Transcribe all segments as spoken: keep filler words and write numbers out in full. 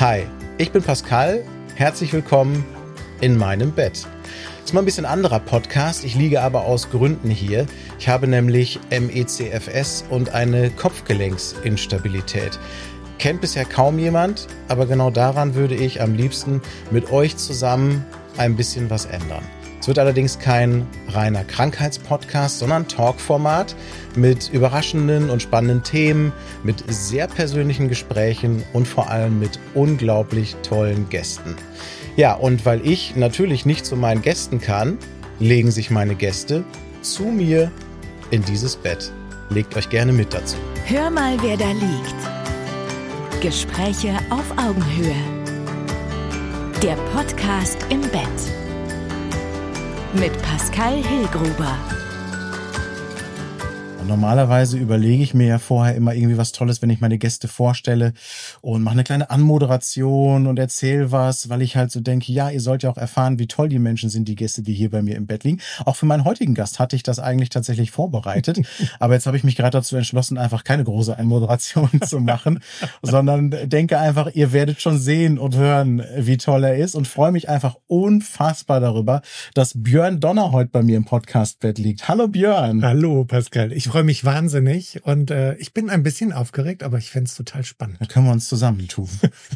Hi, ich bin Pascal. Herzlich willkommen in meinem Bett. Das ist mal ein bisschen anderer Podcast. Ich liege aber aus Gründen hier. Ich habe nämlich M E C F S und eine Kopfgelenksinstabilität. Kennt bisher kaum jemand, aber genau daran würde ich am liebsten mit euch zusammen ein bisschen was ändern. Es wird allerdings kein reiner Krankheitspodcast, sondern Talkformat mit überraschenden und spannenden Themen, mit sehr persönlichen Gesprächen und vor allem mit unglaublich tollen Gästen. Ja, und weil ich natürlich nicht zu meinen Gästen kann, legen sich meine Gäste zu mir in dieses Bett. Legt euch gerne mit dazu. Hör mal, wer da liegt. Gespräche auf Augenhöhe. Der Podcast im Bett. Mit Pascal Hillgruber. Normalerweise überlege ich mir ja vorher immer irgendwie was Tolles, wenn ich meine Gäste vorstelle und mache eine kleine Anmoderation und erzähle was, weil ich halt so denke, ja, ihr sollt ja auch erfahren, wie toll die Menschen sind, die Gäste, die hier bei mir im Bett liegen. Auch für meinen heutigen Gast hatte ich das eigentlich tatsächlich vorbereitet, aber jetzt habe ich mich gerade dazu entschlossen, einfach keine große Anmoderation zu machen, sondern denke einfach, ihr werdet schon sehen und hören, wie toll er ist und freue mich einfach unfassbar darüber, dass Björn Donner heute bei mir im Podcast-Bett liegt. Hallo Björn. Hallo Pascal, ich Ich freue mich wahnsinnig und äh, ich bin ein bisschen aufgeregt, aber ich fände es total spannend. Da können wir uns zusammentun.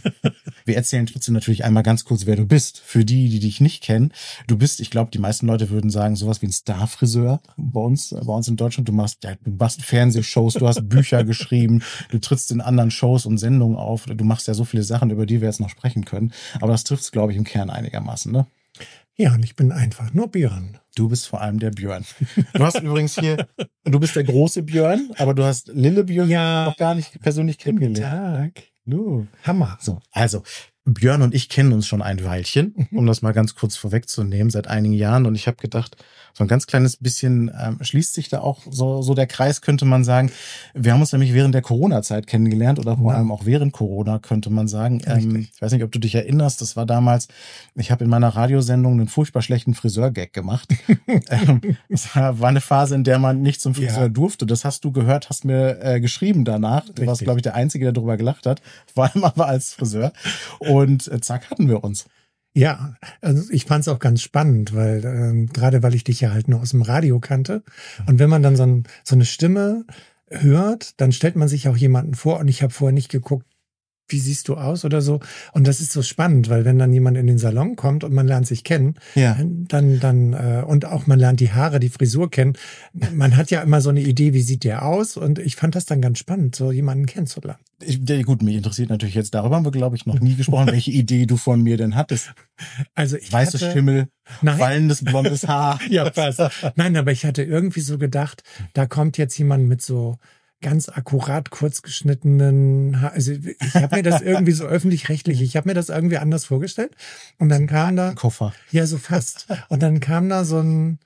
Wir erzählen trotzdem natürlich einmal ganz kurz, wer du bist. Für die, die dich nicht kennen. Du bist, ich glaube, die meisten Leute würden sagen, sowas wie ein Starfriseur bei uns, bei uns in Deutschland. Du machst, ja, du machst Fernsehshows, du hast Bücher geschrieben, du trittst in anderen Shows und Sendungen auf. Du machst ja so viele Sachen, über die wir jetzt noch sprechen können. Aber das trifft es, glaube ich, im Kern einigermaßen, ne? Ja, und ich bin einfach nur Björn. Du bist vor allem der Björn. Du hast übrigens hier, du bist der große Björn, aber du hast Lille Björn ja noch gar nicht persönlich kennengelernt. Tag. No. Hammer. So, also Björn und ich kennen uns schon ein Weilchen, um das mal ganz kurz vorwegzunehmen, seit einigen Jahren. Und ich habe gedacht, so ein ganz kleines bisschen ähm, schließt sich da auch so so der Kreis, könnte man sagen. Wir haben uns nämlich während der Corona-Zeit kennengelernt oder vor ja. allem auch während Corona, könnte man sagen. Ähm, ich weiß nicht, ob du dich erinnerst, das war damals, ich habe in meiner Radiosendung einen furchtbar schlechten Friseur-Gag gemacht. ähm, das war eine Phase, in der man nicht zum Friseur ja. durfte. Das hast du gehört, hast mir äh, geschrieben danach. Du Richtig. warst, glaube ich, der Einzige, der darüber gelacht hat. Vor allem aber als Friseur. Und äh, zack, hatten wir uns. Ja, also ich fand es auch ganz spannend, weil ähm, gerade weil ich dich ja halt nur aus dem Radio kannte und wenn man dann so, ein, so eine Stimme hört, dann stellt man sich auch jemanden vor und ich habe vorher nicht geguckt, wie siehst du aus oder so. Und das ist so spannend, weil wenn dann jemand in den Salon kommt und man lernt sich kennen, ja. dann dann äh, und auch man lernt die Haare, die Frisur kennen. Man hat ja immer so eine Idee, wie sieht der aus? Und ich fand das dann ganz spannend, so jemanden kennenzulernen. Ich, gut, mich interessiert natürlich jetzt, darüber haben wir, glaube ich, noch nie gesprochen, welche Idee du von mir denn hattest. Also ich Weißes hatte, Schimmel, nein. wallendes blondes Haar. Ja, fast. Nein, aber ich hatte irgendwie so gedacht, da kommt jetzt jemand mit so ganz akkurat kurz geschnittenen Haar. Also ich habe mir das irgendwie so öffentlich-rechtlich, ich habe mir das irgendwie anders vorgestellt. Und dann kam da... Koffer. Ja, so fast. Und dann kam da so ein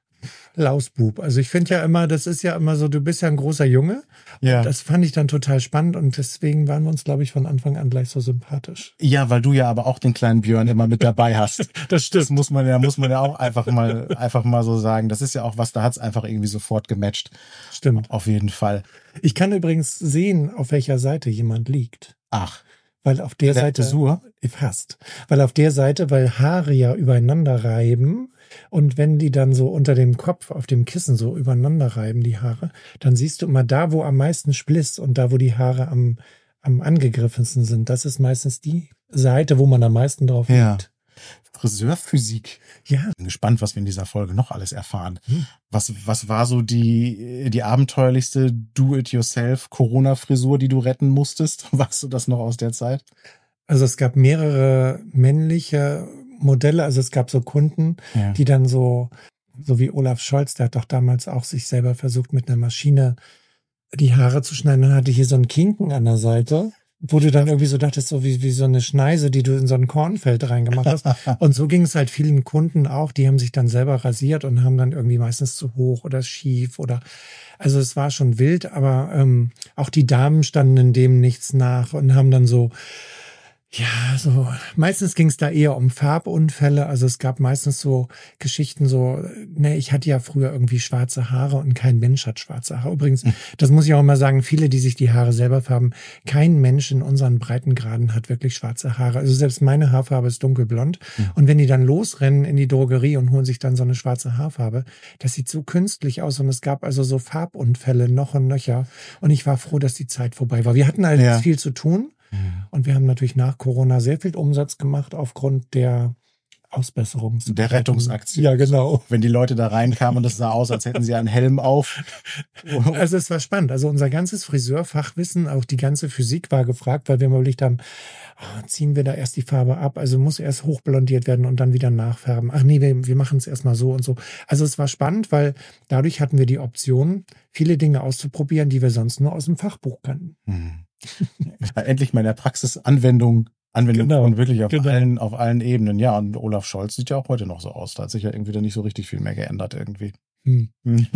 Lausbub. Also ich finde ja immer, das ist ja immer so, du bist ja ein großer Junge. Ja. Und das fand ich dann total spannend und deswegen waren wir uns, glaube ich, von Anfang an gleich so sympathisch. Ja, weil du ja aber auch den kleinen Björn immer mit dabei hast. Das stimmt. Das muss man ja, muss man ja auch einfach mal, einfach mal so sagen. Das ist ja auch was, da hat's einfach irgendwie sofort gematcht. Stimmt. Auf jeden Fall. Ich kann übrigens sehen, auf welcher Seite jemand liegt. Ach. Weil auf der, der Seite, Frisur? Fast. Weil auf der Seite, weil Haare ja übereinander reiben und wenn die dann so unter dem Kopf auf dem Kissen so übereinander reiben, die Haare, dann siehst du immer da, wo am meisten Spliss und da, wo die Haare am, am angegriffensten sind, das ist meistens die Seite, wo man am meisten drauf liegt. Ja. Friseurphysik. Ja. Bin gespannt, was wir in dieser Folge noch alles erfahren. Hm. Was, was war so die, die abenteuerlichste Do-it-yourself-Corona-Frisur, die du retten musstest? Weißt du das noch aus der Zeit? Also es gab mehrere männliche Modelle, also es gab so Kunden, ja. die dann so, so wie Olaf Scholz, der hat doch damals auch sich selber versucht, mit einer Maschine die Haare zu schneiden. Dann hatte hier so einen Kinken an der Seite, wo du dann irgendwie so dachtest, so wie, wie so eine Schneise, die du in so ein Kornfeld reingemacht hast. Und so ging es halt vielen Kunden auch, die haben sich dann selber rasiert und haben dann irgendwie meistens zu hoch oder schief oder, also es war schon wild, aber ähm, auch die Damen standen in dem nichts nach und haben dann so, Ja, so meistens ging es da eher um Farbunfälle. Also es gab meistens so Geschichten so, ne, ich hatte ja früher irgendwie schwarze Haare und kein Mensch hat schwarze Haare. Übrigens, das muss ich auch immer sagen, viele, die sich die Haare selber färben, kein Mensch in unseren Breitengraden hat wirklich schwarze Haare. Also selbst meine Haarfarbe ist dunkelblond. Mhm. Und wenn die dann losrennen in die Drogerie und holen sich dann so eine schwarze Haarfarbe, das sieht so künstlich aus. Und es gab also so Farbunfälle noch und nöcher. Und ich war froh, dass die Zeit vorbei war. Wir hatten halt ja. viel zu tun. Und wir haben natürlich nach Corona sehr viel Umsatz gemacht aufgrund der Ausbesserungs- Der Rettungsaktion. Ja, genau. Wenn die Leute da reinkamen und es sah aus, als hätten sie einen Helm auf. Also es war spannend. Also unser ganzes Friseurfachwissen, auch die ganze Physik war gefragt, weil wir mal überlegt haben, oh, ziehen wir da erst die Farbe ab, also muss erst hochblondiert werden und dann wieder nachfärben. Ach nee, wir, wir machen es erstmal so und so. Also es war spannend, weil dadurch hatten wir die Option, viele Dinge auszuprobieren, die wir sonst nur aus dem Fachbuch kannten. Hm. Endlich mal in der Praxis Anwendung, Anwendung genau, und wirklich auf genau. allen, auf allen Ebenen. Ja, und Olaf Scholz sieht ja auch heute noch so aus. Da hat sich ja irgendwie dann nicht so richtig viel mehr geändert irgendwie. Hm.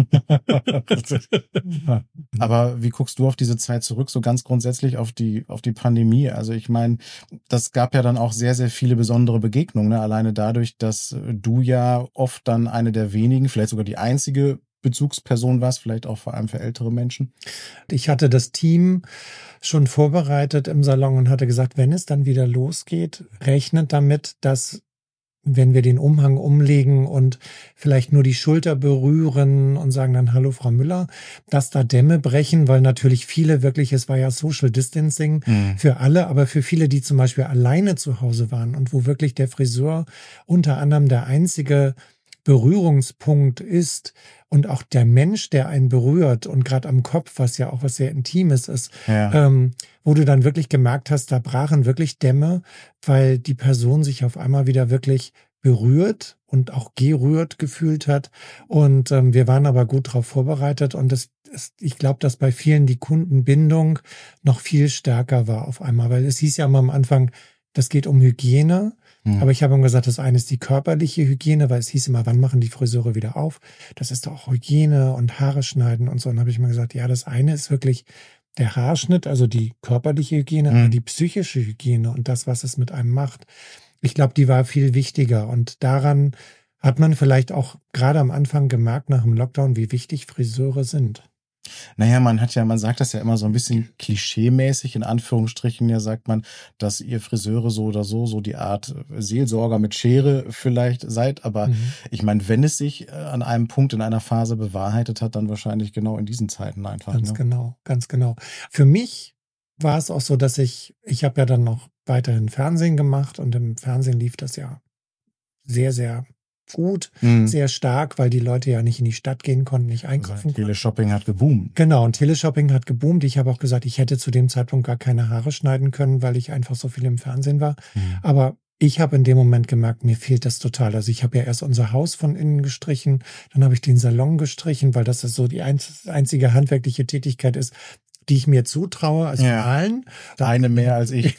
Aber wie guckst du auf diese Zeit zurück, so ganz grundsätzlich auf die, auf die Pandemie? Also ich meine, das gab ja dann auch sehr, sehr viele besondere Begegnungen, ne? Alleine dadurch, dass du ja oft dann eine der wenigen, vielleicht sogar die einzige Bezugsperson warst, vielleicht auch vor allem für ältere Menschen? Ich hatte das Team schon vorbereitet im Salon und hatte gesagt, wenn es dann wieder losgeht, rechnet damit, dass wenn wir den Umhang umlegen und vielleicht nur die Schulter berühren und sagen dann Hallo Frau Müller, dass da Dämme brechen, weil natürlich viele wirklich, es war ja Social Distancing mhm. für alle, aber für viele, die zum Beispiel alleine zu Hause waren und wo wirklich der Friseur unter anderem der einzige Berührungspunkt ist und auch der Mensch, der einen berührt und gerade am Kopf, was ja auch was sehr Intimes ist, ja. ähm, wo du dann wirklich gemerkt hast, da brachen wirklich Dämme, weil die Person sich auf einmal wieder wirklich berührt und auch gerührt gefühlt hat. Und ähm, wir waren aber gut darauf vorbereitet und das, das, ich glaube, dass bei vielen die Kundenbindung noch viel stärker war auf einmal, weil es hieß ja immer am Anfang, das geht um Hygiene. Aber ich habe ihm gesagt, das eine ist die körperliche Hygiene, weil es hieß immer, wann machen die Friseure wieder auf? Das ist doch auch Hygiene und Haare schneiden und so. Und dann habe ich mal gesagt, ja, das eine ist wirklich der Haarschnitt, also die körperliche Hygiene, mhm. aber die psychische Hygiene und das, was es mit einem macht. Ich glaube, die war viel wichtiger. Und daran hat man vielleicht auch gerade am Anfang gemerkt, nach dem Lockdown, wie wichtig Friseure sind. Naja, man hat ja, man sagt das ja immer so ein bisschen klischeemäßig, in Anführungsstrichen, ja, sagt man, dass ihr Friseure so oder so, so die Art Seelsorger mit Schere vielleicht seid. Aber mhm. ich meine, wenn es sich an einem Punkt in einer Phase bewahrheitet hat, dann wahrscheinlich genau in diesen Zeiten einfach. Ganz ne? genau, ganz genau. Für mich war es auch so, dass ich, ich habe ja dann noch weiterhin Fernsehen gemacht und im Fernsehen lief das ja sehr, sehr gut, mhm. sehr stark, weil die Leute ja nicht in die Stadt gehen konnten, nicht einkaufen konnten. Teleshopping hat geboomt. Genau, und Teleshopping hat geboomt. Ich habe auch gesagt, ich hätte zu dem Zeitpunkt gar keine Haare schneiden können, weil ich einfach so viel im Fernsehen war. Mhm. Aber ich habe in dem Moment gemerkt, mir fehlt das total. Also ich habe ja erst unser Haus von innen gestrichen, dann habe ich den Salon gestrichen, weil das so die einzige handwerkliche Tätigkeit ist, die ich mir zutraue, also ja. malen. Eine mehr als ich.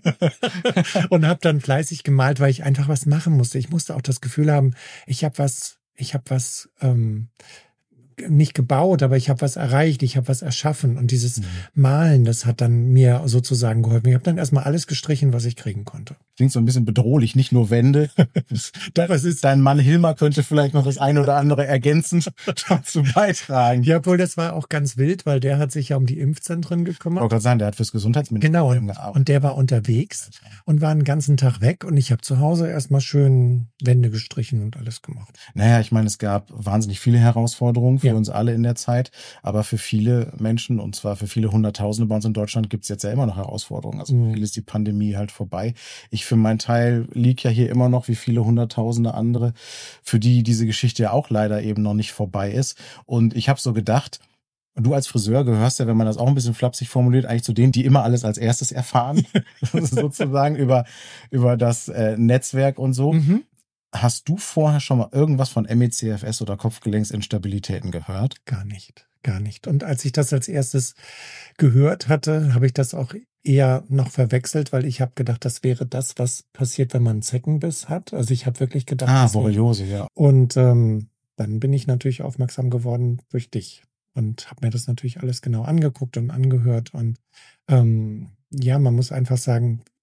Und habe dann fleißig gemalt, weil ich einfach was machen musste. Ich musste auch das Gefühl haben, ich habe was, ich habe was ähm, nicht gebaut, aber ich habe was erreicht, ich habe was erschaffen. Und dieses mhm. Malen, das hat dann mir sozusagen geholfen. Ich habe dann erstmal alles gestrichen, was ich kriegen konnte. Klingt so ein bisschen bedrohlich, nicht nur Wände. Das ist, dein Mann Hilmar könnte vielleicht noch das eine oder andere ergänzend dazu beitragen. Ja, obwohl das war auch ganz wild, weil der hat sich ja um die Impfzentren gekümmert. Ich wollte gerade sagen, der hat fürs Gesundheitsministerium genau, gearbeitet. Und der war unterwegs und war einen ganzen Tag weg und ich habe zu Hause erstmal schön Wände gestrichen und alles gemacht. Naja, ich meine, es gab wahnsinnig viele Herausforderungen für ja. uns alle in der Zeit, aber für viele Menschen, und zwar für viele Hunderttausende bei uns in Deutschland, gibt es jetzt ja immer noch Herausforderungen. Also mhm. für viele ist die Pandemie halt vorbei. Ich für meinen Teil liege ja hier immer noch, wie viele Hunderttausende andere, für die diese Geschichte ja auch leider eben noch nicht vorbei ist. Und ich habe so gedacht, du als Friseur gehörst ja, wenn man das auch ein bisschen flapsig formuliert, eigentlich zu denen, die immer alles als erstes erfahren, sozusagen über, über das äh, Netzwerk und so. Mhm. Hast du vorher schon mal irgendwas von M E C F S oder Kopfgelenksinstabilitäten gehört? Gar nicht, gar nicht. Und als ich das als erstes gehört hatte, habe ich das auch eher noch verwechselt, weil ich habe gedacht, das wäre das, was passiert, wenn man einen Zeckenbiss hat. Also ich habe wirklich gedacht... Ah, Borreliose, ja. Und ähm, dann bin ich natürlich aufmerksam geworden durch dich und habe mir das natürlich alles genau angeguckt und angehört. Und ähm, ja, man muss einfach sagen,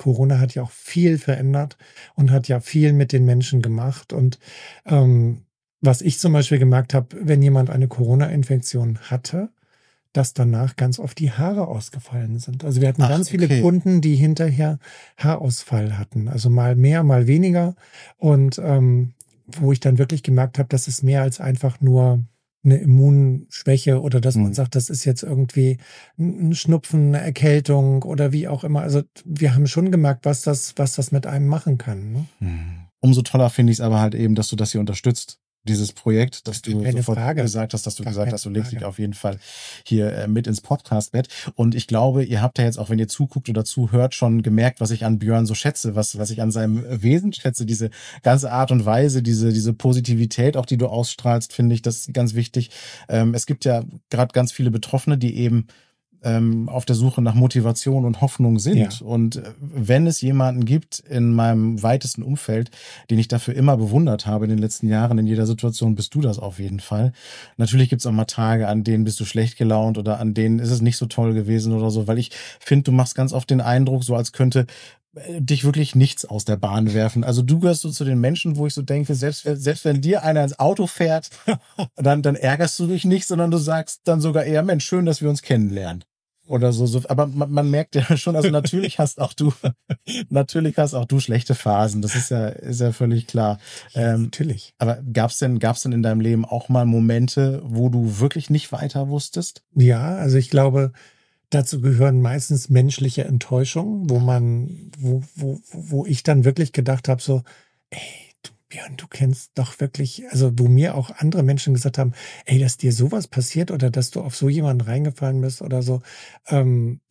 Corona hat ja auch viel verändert und hat ja viel mit den Menschen gemacht. Und ähm, was ich zum Beispiel gemerkt habe, wenn jemand eine Corona-Infektion hatte, dass danach ganz oft die Haare ausgefallen sind. Also wir hatten Ach, ganz viele okay. Kunden, die hinterher Haarausfall hatten. Also mal mehr, mal weniger. Und ähm, wo ich dann wirklich gemerkt habe, das ist mehr als einfach nur eine Immunschwäche oder dass man Mhm. sagt, das ist jetzt irgendwie ein Schnupfen, eine Erkältung oder wie auch immer. Also wir haben schon gemerkt, was das, was das mit einem machen kann. Ne? Mhm. Umso toller finde ich es aber halt eben, dass du das hier unterstützt, dieses Projekt, dass du Keine sofort Frage. gesagt hast, dass du Gar gesagt keine hast, du legst dich Frage. auf jeden Fall hier äh, mit ins Podcast-Bett. Und ich glaube, ihr habt ja jetzt auch, wenn ihr zuguckt oder zuhört, schon gemerkt, was ich an Björn so schätze, was, was ich an seinem Wesen schätze, diese ganze Art und Weise, diese, diese Positivität, auch die du ausstrahlst, finde ich, das ist ganz wichtig. Ähm, es gibt ja gerade ganz viele Betroffene, die eben ähm, auf der Suche nach Motivation und Hoffnung sind. Ja. Und äh, wenn es jemanden gibt in meinem weitesten Umfeld, den ich dafür immer bewundert habe in den letzten Jahren, in jeder Situation, bist du das auf jeden Fall. Natürlich gibt es auch mal Tage, an denen bist du schlecht gelaunt oder an denen ist es nicht so toll gewesen oder so, weil ich finde, du machst ganz oft den Eindruck, so als könnte äh, dich wirklich nichts aus der Bahn werfen. Also du gehörst so zu den Menschen, wo ich so denke, selbst, wenn- selbst wenn dir einer ins Auto fährt, dann, dann ärgerst du dich nicht, sondern du sagst dann sogar eher, Mensch, schön, dass wir uns kennenlernen. Oder so, so, aber man, man merkt ja schon, also natürlich hast auch du, natürlich hast auch du schlechte Phasen. Das ist ja, ist ja völlig klar. Ähm, Natürlich. aber gab's denn, gab's denn in deinem Leben auch mal Momente, wo du wirklich nicht weiter wusstest? Ja, also ich glaube, dazu gehören meistens menschliche Enttäuschungen, wo man, wo, wo, wo ich dann wirklich gedacht habe, so, ey, du, Björn, du kennst doch wirklich, also wo mir auch andere Menschen gesagt haben, ey, dass dir sowas passiert oder dass du auf so jemanden reingefallen bist oder so, ähm,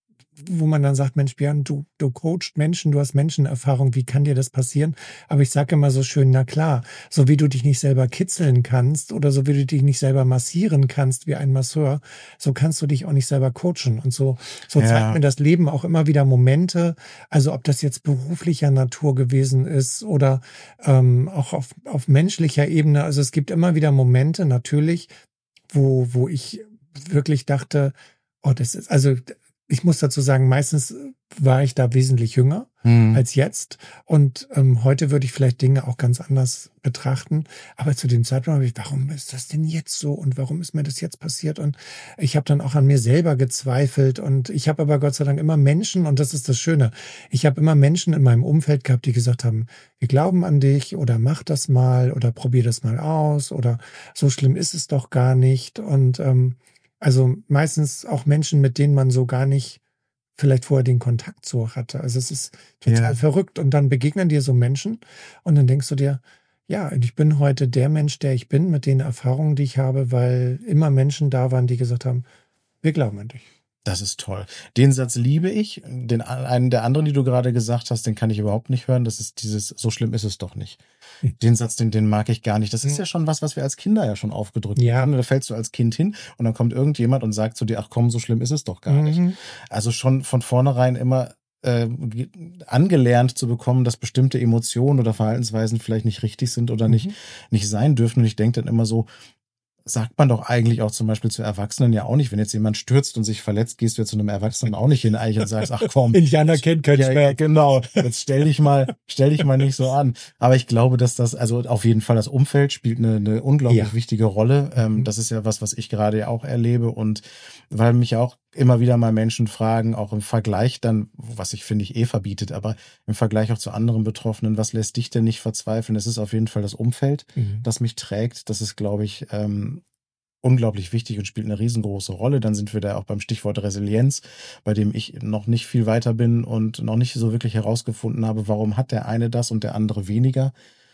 wo man dann sagt, Mensch, Björn, du, du coachst Menschen, du hast Menschenerfahrung, wie kann dir das passieren? Aber ich sage immer so schön, na klar, so wie du dich nicht selber kitzeln kannst oder so wie du dich nicht selber massieren kannst wie ein Masseur, so kannst du dich auch nicht selber coachen. Und so, so Ja. zeigt mir das Leben auch immer wieder Momente, also ob das jetzt beruflicher Natur gewesen ist oder ähm, auch auf, auf menschlicher Ebene. Also es gibt immer wieder Momente, natürlich, wo, wo ich wirklich dachte, oh, das ist, also ich muss dazu sagen, meistens war ich da wesentlich jünger Hm. als jetzt. Und ähm, heute würde ich vielleicht Dinge auch ganz anders betrachten. Aber zu dem Zeitpunkt habe ich, warum ist das denn jetzt so? Und warum ist mir das jetzt passiert? Und ich habe dann auch an mir selber gezweifelt. Und ich habe aber Gott sei Dank immer Menschen, und das ist das Schöne, ich habe immer Menschen in meinem Umfeld gehabt, die gesagt haben, wir glauben an dich oder mach das mal oder probier das mal aus oder so schlimm ist es doch gar nicht. Und ähm, also meistens auch Menschen, mit denen man so gar nicht vielleicht vorher den Kontakt so hatte. Also es ist total Ja. verrückt. Und dann begegnen dir so Menschen und dann denkst du dir, ja, ich bin heute der Mensch, der ich bin, mit den Erfahrungen, die ich habe, weil immer Menschen da waren, die gesagt haben, wir glauben an dich. Das ist toll. Den Satz liebe ich. Den einen der anderen, die du gerade gesagt hast, den kann ich überhaupt nicht hören. Das ist dieses, so schlimm ist es doch nicht. Den Satz, den, den mag ich gar nicht. Das ist ja schon was, was wir als Kinder ja schon aufgedrückt Ja. haben. Da fällst du als Kind hin und dann kommt irgendjemand und sagt zu dir, ach komm, so schlimm ist es doch gar nicht. Mhm. Also schon von vornherein immer äh, ge- angelernt zu bekommen, dass bestimmte Emotionen oder Verhaltensweisen vielleicht nicht richtig sind oder nicht, Mhm. nicht sein dürfen. Und ich denke dann immer so, sagt man doch eigentlich auch zum Beispiel zu Erwachsenen ja auch nicht, wenn jetzt jemand stürzt und sich verletzt, gehst du jetzt zu einem Erwachsenen auch nicht hin eigentlich und sagst, ach komm. Indianer kennt keinen Ja, ja, Schmerz. genau. Jetzt stell dich mal, stell dich mal nicht so an. Aber ich glaube, dass das, also auf jeden Fall das Umfeld spielt eine, eine unglaublich Ja. wichtige Rolle. Ähm, Mhm. das ist ja was, was ich gerade ja auch erlebe und weil mich auch immer wieder mal Menschen fragen, auch im Vergleich dann, was ich finde ich eh verbietet, aber im Vergleich auch zu anderen Betroffenen, was lässt dich denn nicht verzweifeln? Es ist auf jeden Fall das Umfeld, Mhm. das mich trägt. Das ist, glaube ich, ähm, unglaublich wichtig und spielt eine riesengroße Rolle. Dann sind wir da auch beim Stichwort Resilienz, bei dem ich noch nicht viel weiter bin und noch nicht so wirklich herausgefunden habe, warum hat der eine das und der andere weniger.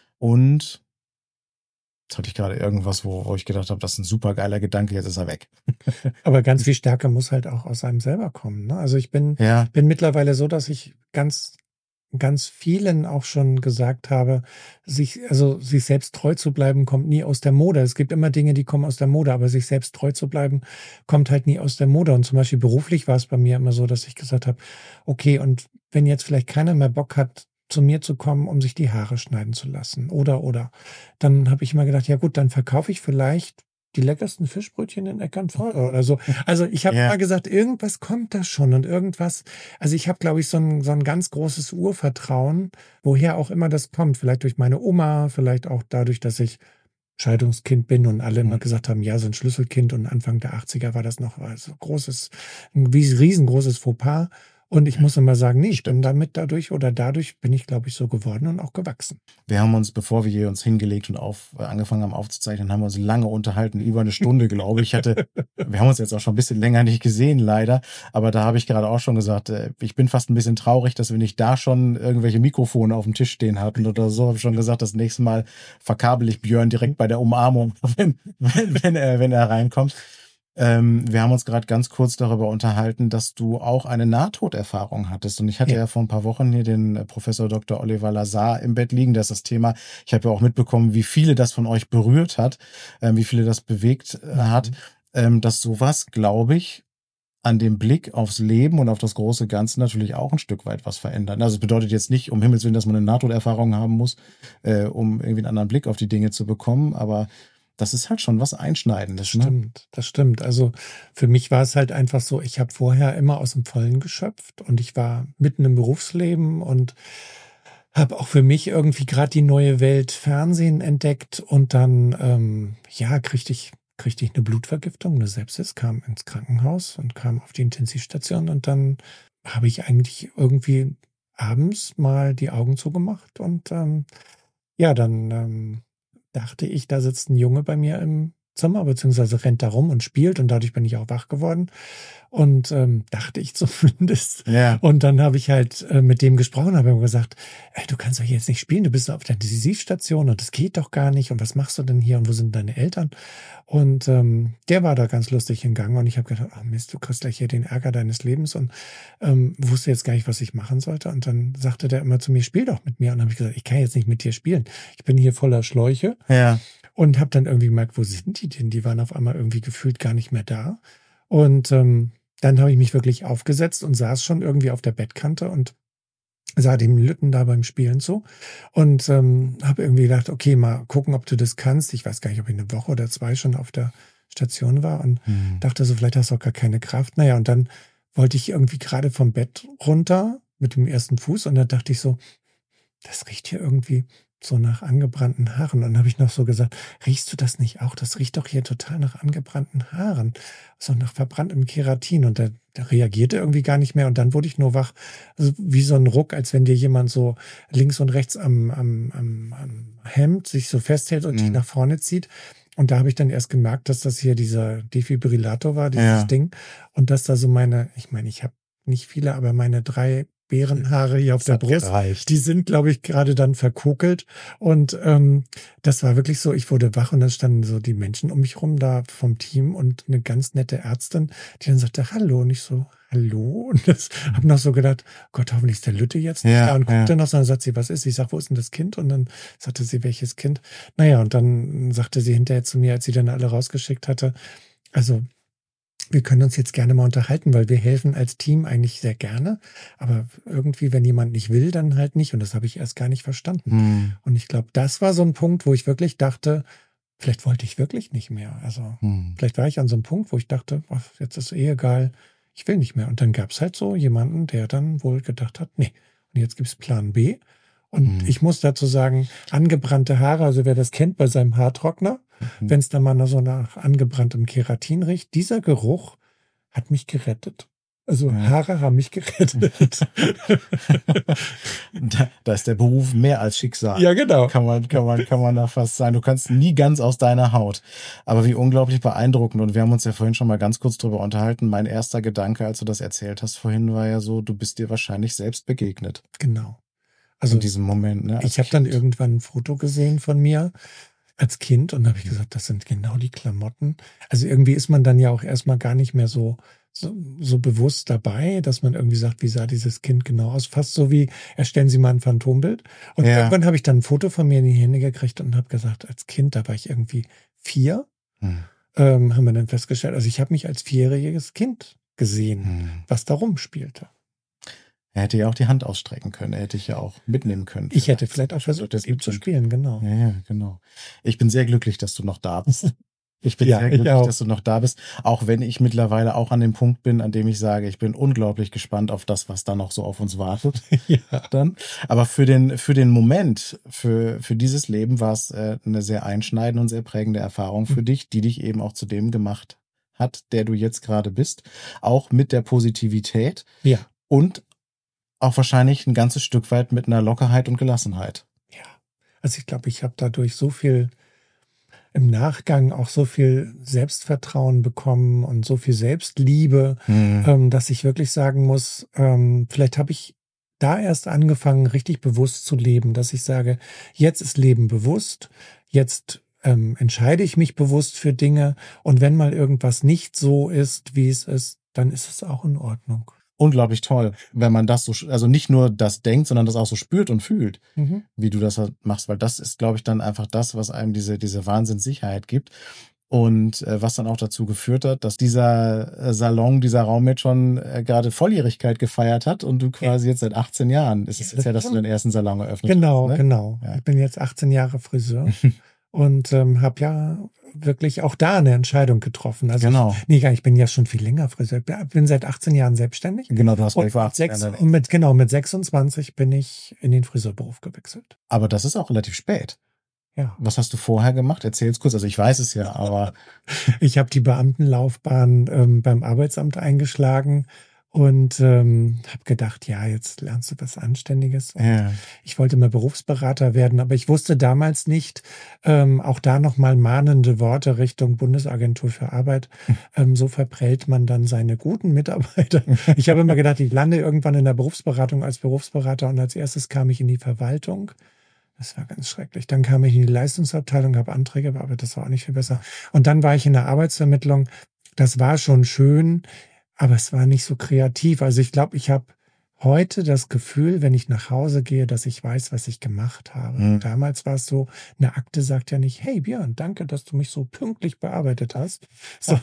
Und jetzt hatte ich gerade irgendwas, wo, wo ich gedacht habe, das ist ein super geiler Gedanke, jetzt ist er weg. Aber ganz viel Stärke muss halt auch aus einem selber kommen. Ne? Also ich bin, Ja, bin mittlerweile so, dass ich ganz, ganz vielen auch schon gesagt habe, sich, also sich selbst treu zu bleiben, kommt nie aus der Mode. Es gibt immer Dinge, die kommen aus der Mode, aber sich selbst treu zu bleiben, kommt halt nie aus der Mode. Und zum Beispiel beruflich war es bei mir immer so, dass ich gesagt habe, okay, und wenn jetzt vielleicht keiner mehr Bock hat, zu mir zu kommen, um sich die Haare schneiden zu lassen oder, oder, dann habe ich immer gedacht, ja gut, dann verkaufe ich vielleicht die leckersten Fischbrötchen in Eckernförde oder so. Also ich habe Ja. mal gesagt, irgendwas kommt da schon und irgendwas. Also ich habe, glaube ich, so ein, so ein ganz großes Urvertrauen, woher auch immer das kommt. Vielleicht durch meine Oma, vielleicht auch dadurch, dass ich Scheidungskind bin und alle immer Mhm. gesagt haben, ja, so ein Schlüsselkind, und Anfang der achtziger war das noch war so großes, ein wie- riesengroßes Fauxpas. Und ich muss immer sagen, nee, ich bin Stimmt. damit dadurch oder dadurch bin ich, glaube ich, so geworden und auch gewachsen. Wir haben uns, bevor wir hier uns hingelegt und auf, äh, angefangen haben aufzuzeichnen, haben wir uns lange unterhalten, über eine Stunde, glaube ich. Ich hatte, wir haben uns jetzt auch schon ein bisschen länger nicht gesehen, leider. Aber da habe ich gerade auch schon gesagt, äh, ich bin fast ein bisschen traurig, dass wir nicht da schon irgendwelche Mikrofone auf dem Tisch stehen hatten oder so. Habe ich schon gesagt, das nächste Mal verkabel ich Björn direkt bei der Umarmung, wenn, wenn, wenn, er, wenn er reinkommt. Ähm, wir haben uns gerade ganz kurz darüber unterhalten, dass du auch eine Nahtoderfahrung hattest. Und ich hatte ja, Ja. vor ein paar Wochen hier den äh, Professor Doktor Oliver Lazar im Bett liegen. Das ist das Thema. Ich habe ja auch mitbekommen, wie viele das von euch berührt hat, äh, wie viele das bewegt äh, hat. Ähm, dass sowas, glaube ich, an dem Blick aufs Leben und auf das große Ganze natürlich auch ein Stück weit was verändert. Also es bedeutet jetzt nicht, um Himmels Willen, dass man eine Nahtoderfahrung haben muss, äh, um irgendwie einen anderen Blick auf die Dinge zu bekommen. Aber das ist halt schon was Einschneidendes. Das stimmt, das stimmt. Also für mich war es halt einfach so, ich habe vorher immer aus dem Vollen geschöpft und ich war mitten im Berufsleben und habe auch für mich irgendwie gerade die neue Welt Fernsehen entdeckt und dann, ähm, ja, kriegte ich, kriegte ich eine Blutvergiftung, eine Sepsis, kam ins Krankenhaus und kam auf die Intensivstation und dann habe ich eigentlich irgendwie abends mal die Augen zugemacht und ähm, ja, dann ähm, dachte ich, da sitzt ein Junge bei mir im Zimmer, beziehungsweise rennt da rum und spielt und dadurch bin ich auch wach geworden und ähm, dachte ich zumindest. Ja. Und dann habe ich halt äh, mit dem gesprochen, habe ihm gesagt, ey, du kannst doch jetzt nicht spielen, du bist auf der Intensivstation und das geht doch gar nicht und was machst du denn hier und wo sind deine Eltern? Und ähm, der war da ganz lustig hingegangen und ich habe gedacht, oh Mist, du kriegst gleich hier den Ärger deines Lebens und ähm, wusste jetzt gar nicht, was ich machen sollte. Und dann sagte der immer zu mir, spiel doch mit mir. Und dann habe ich gesagt, ich kann jetzt nicht mit dir spielen. Ich bin hier voller Schläuche. Ja. Und habe dann irgendwie gemerkt, wo sind die denn? Die waren auf einmal irgendwie gefühlt gar nicht mehr da. Und ähm, dann habe ich mich wirklich aufgesetzt und saß schon irgendwie auf der Bettkante und sah dem Lütten da beim Spielen zu und ähm, habe irgendwie gedacht, okay, mal gucken, ob du das kannst. Ich weiß gar nicht, ob ich eine Woche oder zwei schon auf der Station war und Hm. dachte so, vielleicht hast du auch gar keine Kraft. Naja, und dann wollte ich irgendwie gerade vom Bett runter mit dem ersten Fuß und dann dachte ich so, das riecht hier irgendwie so nach angebrannten Haaren. Und dann habe ich noch so gesagt, riechst du das nicht auch? Das riecht doch hier total nach angebrannten Haaren. So nach verbranntem Keratin. Und der, der reagierte irgendwie gar nicht mehr. Und dann wurde ich nur wach, also wie so ein Ruck, als wenn dir jemand so links und rechts am, am, am, am Hemd sich so festhält und Mhm. dich nach vorne zieht. Und da habe ich dann erst gemerkt, dass das hier dieser Defibrillator war, dieses Ja. Ding. Und dass da so meine, ich meine, ich habe nicht viele, aber meine drei Bärenhaare hier auf der Brust, Reicht. die sind, glaube ich, gerade dann verkokelt. Und ähm, das war wirklich so, ich wurde wach und dann standen so die Menschen um mich rum da vom Team und eine ganz nette Ärztin, die dann sagte, hallo. Und ich so, hallo? Und das habe noch so gedacht, Gott, hoffentlich ist der Lütte jetzt nicht Ja, da. Und ja. guckte noch so, dann sagt sie, was ist? Ich sag, wo ist denn das Kind? Und dann sagte sie, welches Kind? Naja, und dann sagte sie hinterher zu mir, als sie dann alle rausgeschickt hatte, also wir können uns jetzt gerne mal unterhalten, weil wir helfen als Team eigentlich sehr gerne. Aber irgendwie, wenn jemand nicht will, dann halt nicht. Und das habe ich erst gar nicht verstanden. Hm. Und ich glaube, das war so ein Punkt, wo ich wirklich dachte, vielleicht wollte ich wirklich nicht mehr. Also Hm. vielleicht war ich an so einem Punkt, wo ich dachte, ach, jetzt ist eh egal, ich will nicht mehr. Und dann gab es halt so jemanden, der dann wohl gedacht hat, nee, und jetzt gibt's Plan B. Und Mhm. ich muss dazu sagen, angebrannte Haare, also wer das kennt bei seinem Haartrockner, Mhm. wenn es dann mal noch so nach angebranntem Keratin riecht, dieser Geruch hat mich gerettet. Also Ja. Haare haben mich gerettet. da, da ist der Beruf mehr als Schicksal. Ja, genau. Kann man, kann man, kann man da fast sagen. Du kannst nie ganz aus deiner Haut. Aber wie unglaublich beeindruckend. Und wir haben uns ja vorhin schon mal ganz kurz drüber unterhalten. Mein erster Gedanke, als du das erzählt hast vorhin, war ja so, du bist dir wahrscheinlich selbst begegnet. Genau. Also in diesem Moment. Ne, als ich habe dann Kind. irgendwann ein Foto gesehen von mir als Kind und habe ich gesagt, das sind genau die Klamotten. Also irgendwie ist man dann ja auch erstmal gar nicht mehr so, so, so bewusst dabei, dass man irgendwie sagt, wie sah dieses Kind genau aus? Fast so wie, erstellen Sie mal ein Phantombild. Und Ja. irgendwann habe ich dann ein Foto von mir in die Hände gekriegt und habe gesagt, als Kind, da war ich irgendwie vier, Hm. ähm, haben wir dann festgestellt. Also ich habe mich als vierjähriges Kind gesehen, Hm. was da rumspielte. Er hätte ja auch die Hand ausstrecken können. Er hätte ich ja auch mitnehmen können. Ich hätte vielleicht auch versucht, das mit ihm zu mitnehmen spielen, genau. Ja, ja, genau. Ich bin sehr glücklich, dass du noch da bist. Ich bin Ja, sehr ich glücklich, auch. dass du noch da bist, auch wenn ich mittlerweile auch an dem Punkt bin, an dem ich sage, ich bin unglaublich gespannt auf das, was da noch so auf uns wartet. Ja. Dann. Aber für den, für den Moment, für, für dieses Leben war es äh, eine sehr einschneidende und sehr prägende Erfahrung für dich, die dich eben auch zu dem gemacht hat, der du jetzt gerade bist. Auch mit der Positivität Ja. und auch wahrscheinlich ein ganzes Stück weit mit einer Lockerheit und Gelassenheit. Ja. Also ich glaube, ich habe dadurch so viel im Nachgang auch so viel Selbstvertrauen bekommen und so viel Selbstliebe, Hm. ähm, dass ich wirklich sagen muss, ähm, vielleicht habe ich da erst angefangen, richtig bewusst zu leben, dass ich sage, jetzt ist Leben bewusst, jetzt ähm, entscheide ich mich bewusst für Dinge und wenn mal irgendwas nicht so ist, wie es ist, dann ist es auch in Ordnung. Unglaublich toll, wenn man das so, also nicht nur das denkt, sondern das auch so spürt und fühlt, Mhm. wie du das halt machst, weil das ist, glaube ich, dann einfach das, was einem diese, diese Wahnsinnssicherheit gibt und äh, was dann auch dazu geführt hat, dass dieser äh, Salon, dieser Raum jetzt schon äh, gerade Volljährigkeit gefeiert hat und du quasi jetzt seit achtzehn Jahren, ist es Ja, jetzt ja, das dass du den ersten Salon eröffnet Genau, hast, ne? genau. Ja. Ich bin jetzt achtzehn Jahre Friseur und ähm, habe ja wirklich auch da eine Entscheidung getroffen. Also Genau. ich, nee, gar nicht, ich bin ja schon viel länger Friseur. Ich bin seit achtzehn Jahren selbstständig. Genau, du hast Und gleich vor mit achtzehn sechs, Jahren. und mit, genau, mit sechsundzwanzig bin ich in den Friseurberuf gewechselt. Aber das ist auch relativ spät. Ja. Was hast du vorher gemacht? Erzähl's kurz. Also ich weiß es ja, aber Ich habe die Beamtenlaufbahn ähm, beim Arbeitsamt eingeschlagen und ähm, habe gedacht, ja, jetzt lernst du was Anständiges. Und ja. ich wollte mal Berufsberater werden, aber ich wusste damals nicht, ähm, auch da nochmal mahnende Worte Richtung Bundesagentur für Arbeit. Ähm, so verprellt man dann seine guten Mitarbeiter. Ich habe immer gedacht, ich lande irgendwann in der Berufsberatung als Berufsberater und als erstes kam ich in die Verwaltung. Das war ganz schrecklich. Dann kam ich in die Leistungsabteilung, habe Anträge bearbeitet, das war auch nicht viel besser. Und dann war ich in der Arbeitsvermittlung. Das war schon schön, aber es war nicht so kreativ. Also ich glaube, ich habe heute das Gefühl, wenn ich nach Hause gehe, dass ich weiß, was ich gemacht habe. Mhm. Damals war es so, eine Akte sagt ja nicht, hey Björn, danke, dass du mich so pünktlich bearbeitet hast. So.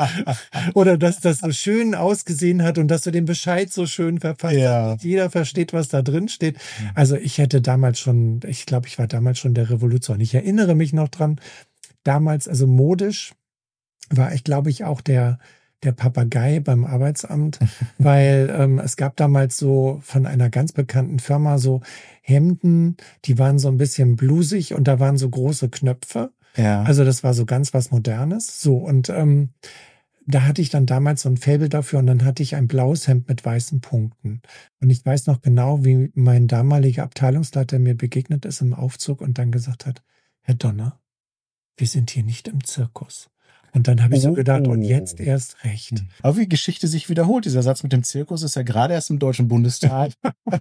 Oder dass das so schön ausgesehen hat und dass du den Bescheid so schön verfasst Ja. hast. Jeder versteht, was da drin steht. Also ich hätte damals schon, ich glaube, ich war damals schon der Revoluzer. Und ich erinnere mich noch dran, damals, also modisch, war ich, glaube ich, auch der der Papagei beim Arbeitsamt, weil ähm, es gab damals so von einer ganz bekannten Firma so Hemden, die waren so ein bisschen blusig und da waren so große Knöpfe. Ja. Also das war so ganz was Modernes. So und ähm, da hatte ich dann damals so ein Faible dafür und dann hatte ich ein blaues Hemd mit weißen Punkten. Und ich weiß noch genau, wie mein damaliger Abteilungsleiter mir begegnet ist im Aufzug und dann gesagt hat, Herr Donner, wir sind hier nicht im Zirkus. Und dann habe ich so gedacht, und jetzt erst recht. Aber wie Geschichte sich wiederholt, dieser Satz mit dem Zirkus ist ja gerade erst im Deutschen Bundestag